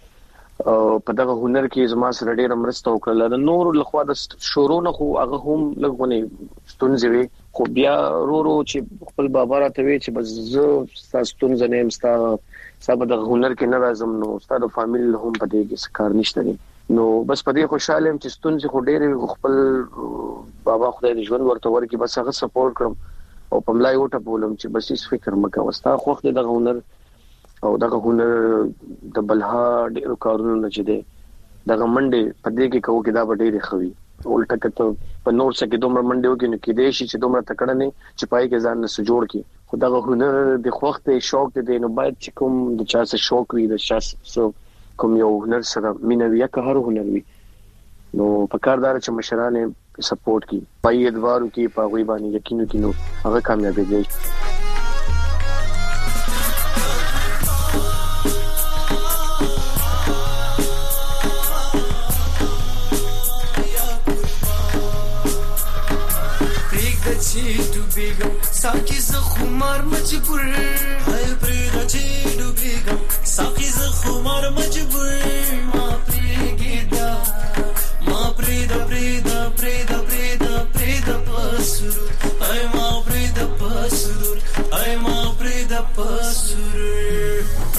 په دغه هنر کې زما سره ډېر مرسته وکړه د نور لخوا د شورو نه خو هغه هم لګونه ستونزې وي خو بیا ورو چې خپل بابا راته وی چې بس زه تاسو ستونزې نه مستا سبا د هنر کې نه راځم نو ستاسو د فامیل هم په دې کې کار نشته نو بس په دې خوشاله يم چې ستونزې خو ډېر خپل بابا خدای دې ژوند ورته ورکړي بس هغه سپورټ کړم او په ملای وټه بولم چې بس هیڅ فکر مکه وستا خو د هنر او دغه هنر د بلها ډېر کارونه نه چي دي دغه منډه په دې کې کوو کې دا ډېر خوي ولټه کته په نور څه کې دومره منډه وکړي نو کې دې شي چې دومره تکړه نه چې پای کې ځان نه جوړ کی خو دغه هنر د خوخت شوق دې نو باید چې کوم د چا څه شوق وي د چا څه کوم یو هنر سره مینوي یا که هر هنر وي نو په کاردار چې مشرانه سپورټ کی پای ادوارو کې په غوي باندې یقینو کې نو هغه کامیابی دی ساقي ز خمار مجبور هاي پریدا چی ډوبېګم ساقي ز خمار مجبور ما پریګیدا ما پریدا پسرور هاي ما پریدا پسرور هاي ما پریدا پسرور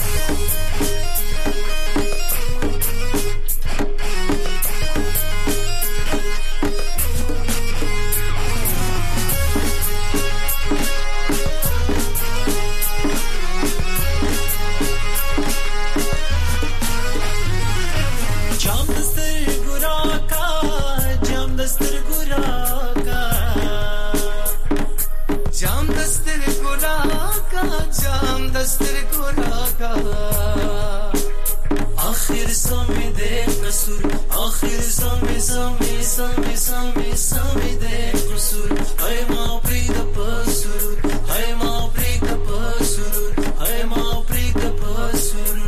जाम दस्तर गुनाका आखिर समय दे कसूर आखिर समय दे कसूर हाय मां प्रीत पसुर हाय मां प्रीत पसुर हाय मां प्रीत पसुर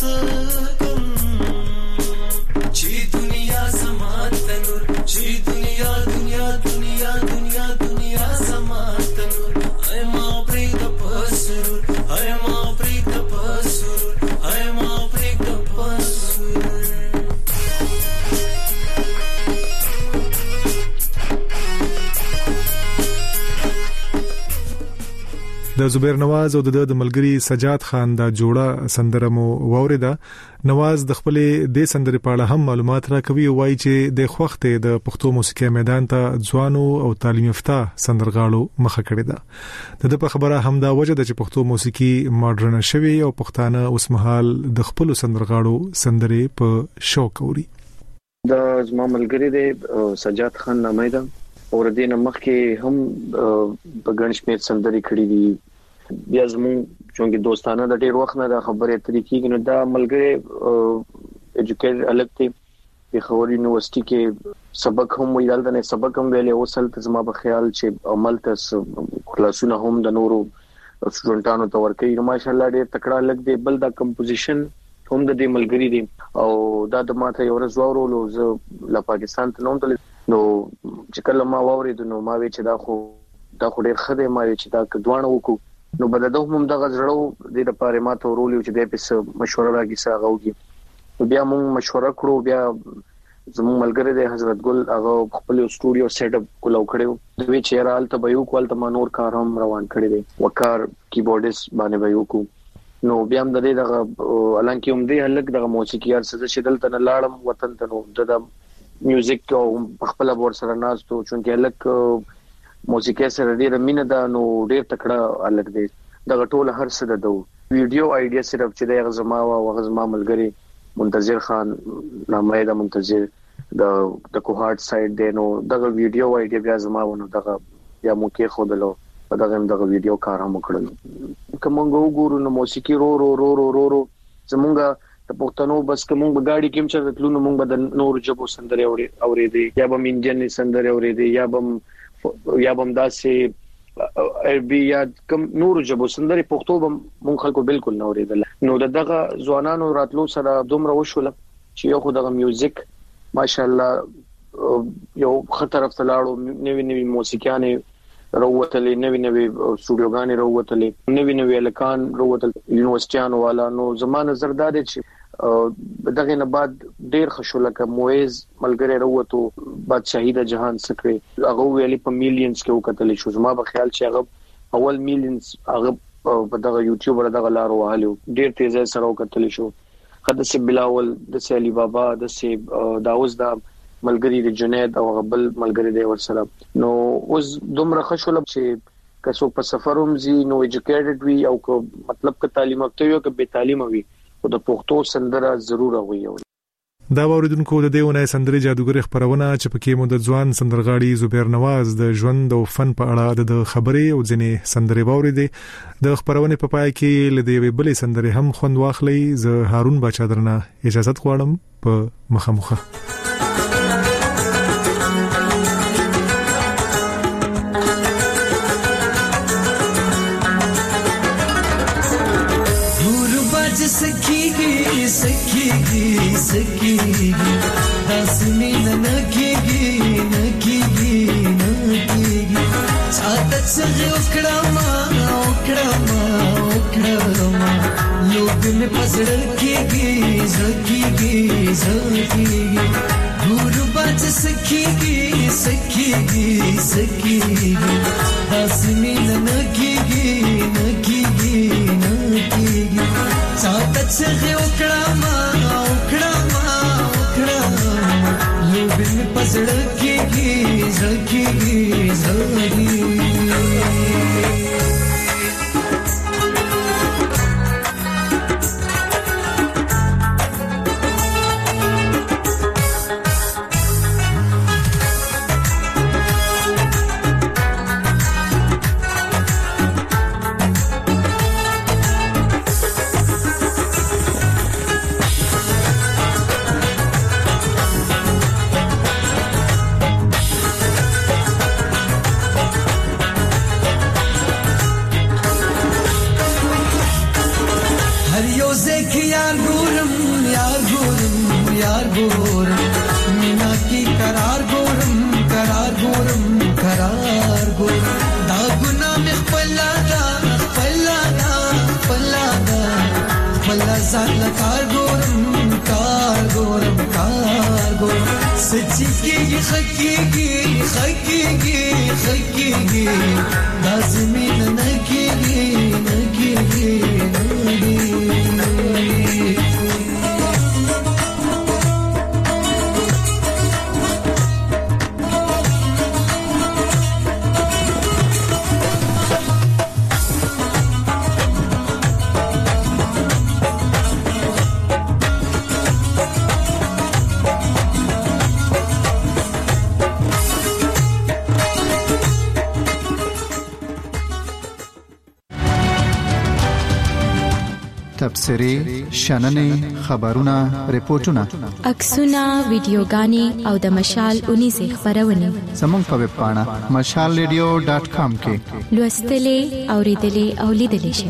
سکم چې دنیا زما تنور چې دنیا دنیا دنیا دنیا دنیا زما تنور اے ما پرې د پسرور اے ما پرې د پسرور اے ما پرې د پسرور. د زبیر نواز او د ملګری سجاد خان دا جوړه سندره مو واوریده. نواز د خپل د سندرې په اړه هم معلومات راکوي او وايي چې د خوخته د پښتو موسیقي میدان ته ځوانو او تعلیم یافته سندرغاړو مخه کړې ده. د په خبره هم دا وجه ده چې پښتو موسیقي ماډرن شوی او پښتانه اوس مهال د خپل سندرغاړو سندرې په شوق اوري. د زما ملګری د سجاد خان نامه ده اور دین مخکې هم په ګڼشمیر سندري کړې دي. بیا زموږ چونګې دوستانه د ډېر وخت نه د خبرې طریقې نو دا ملګری ایجوکیټډ الګ ته خوري یونیورسيټي کې سبق هم ویل د نه سبق هم ویلې وصل ته زما په خیال چې عمل ته کلاسونه هم د نورو سټوډنټانو ته ورکړي. نو ماشاءالله ډېر تکړه الګ دی. بل دا کمپوزیشن هم د دې ملګری دی او دا د ماته یو ورځ وورولو زه لا پاکستان ته نوم تل نو چې کله ما واورید نو ما وی چې دا خو ډېر خدای ما وی چې دا کډوانه وکړو نو بده دوه هم دغه زړه د لپاره ما ته ورولې چې د پس مشوره راګي ساغوږي. بیا موږ مشوره کړو. بیا زموږ ملګری د حضرت ګل هغه خپل سټوډیو سیټ اپ کولو کړو. دوی چې رال ته به یو کول ته نور کار هم روان کړی دی وکار کیبورډست باندې به یو کو. نو بیا هم د دې دغه الانکه هم دی هلک دغه موسیقي ارڅ چې دلته نه لاړم وطن ته نو د میوزیک او خپل ور سره ناستو چونکه الک موسیقي سره ډیر مینه ده نو ډیر تکړه الک دی. د ټول هر څه ده ویډیو آیډیا صرف چې د غزما او غزما ملګری منتظر خان نامه ده منتظر د کوهارت سایډ دی نو دغه ویډیو آیډیا بیا زما ونه دغه یا مو کې خودلو په دغه ویډیو کار هم کړل. کومه وګورو نو موسیقي رو رو رو رو رو زمونږه د پښتنو بس کوم غاډي کېم چې تلونو موږ به د نور جبو سندري اورېدي یا به انډین سندري اورېدي یا به داسې عربي یا کوم نور جبو سندري پښتو به موږ خلکو بالکل نه اورېدل. نو دغه ځوانانو راتلو سره دومره وشول چې یو خو دغه میوزیک ماشاءالله یو خطر افلاړو نوی موسیقيانه روتلې نوی سټوډیوګانې روتلې نوی الکان روتل یونیورسيټیانو والا. نو زمانه زرداد چې دغه نه بعد ډیر خوشاله ک مویز ملګری روته بادشاہي د جهان سکري هغه ویلي په میلیونز کې وکټلې شو. زما په خیال چې هغه اول میلیونز هغه په دغه یوټیوب ور دغه لارو والو ډیر تیزه سره وکټلې شو. خدای بلاول د علي بابا د داوود دا ملګری د جنید او غبل ملګری دی ورسره. نو اوس دومره خوشاله چې کڅو په سفروم زی نو ایجوکیټډ وی او کو مطلب ک تعلیم یافته یو ک به تعلیم وی او د پښتو سندره ضرور وي. دا اوریدونکو د دیونه سندري جادوګر خبرونه چې پکې مو د ځوان سندرغاړي زبیر نواز د ژوند او فن په اړه د خبرې او ځنې سندري باوریدي. د خبرونه په پای کې لدی وی بلې سندري هم خوند واخلي. زه هارون بچا درنه اجازه غواړم په مخه. सखी हंसनी नकीगी सादत से उकड़ामा लोग में पसड़ की गुरबाज सखी हंसनी नकीगी सादत से उकड़ामा लोग में पसड़ की زك यार गोरम मीना की करार गोरम दागुना में पल्लादा ज़ाल कार गोरम सच्ची की खकीगी लाज़मी नकीगी تبصرې شننې خبرونه ریپورتونه عکسونه ویډیوګانې او د مشال 19 خبرونه زموږ په ویب پاڼه mashalradio.com کې لوستلې اوریدلې او لیدلې شئ.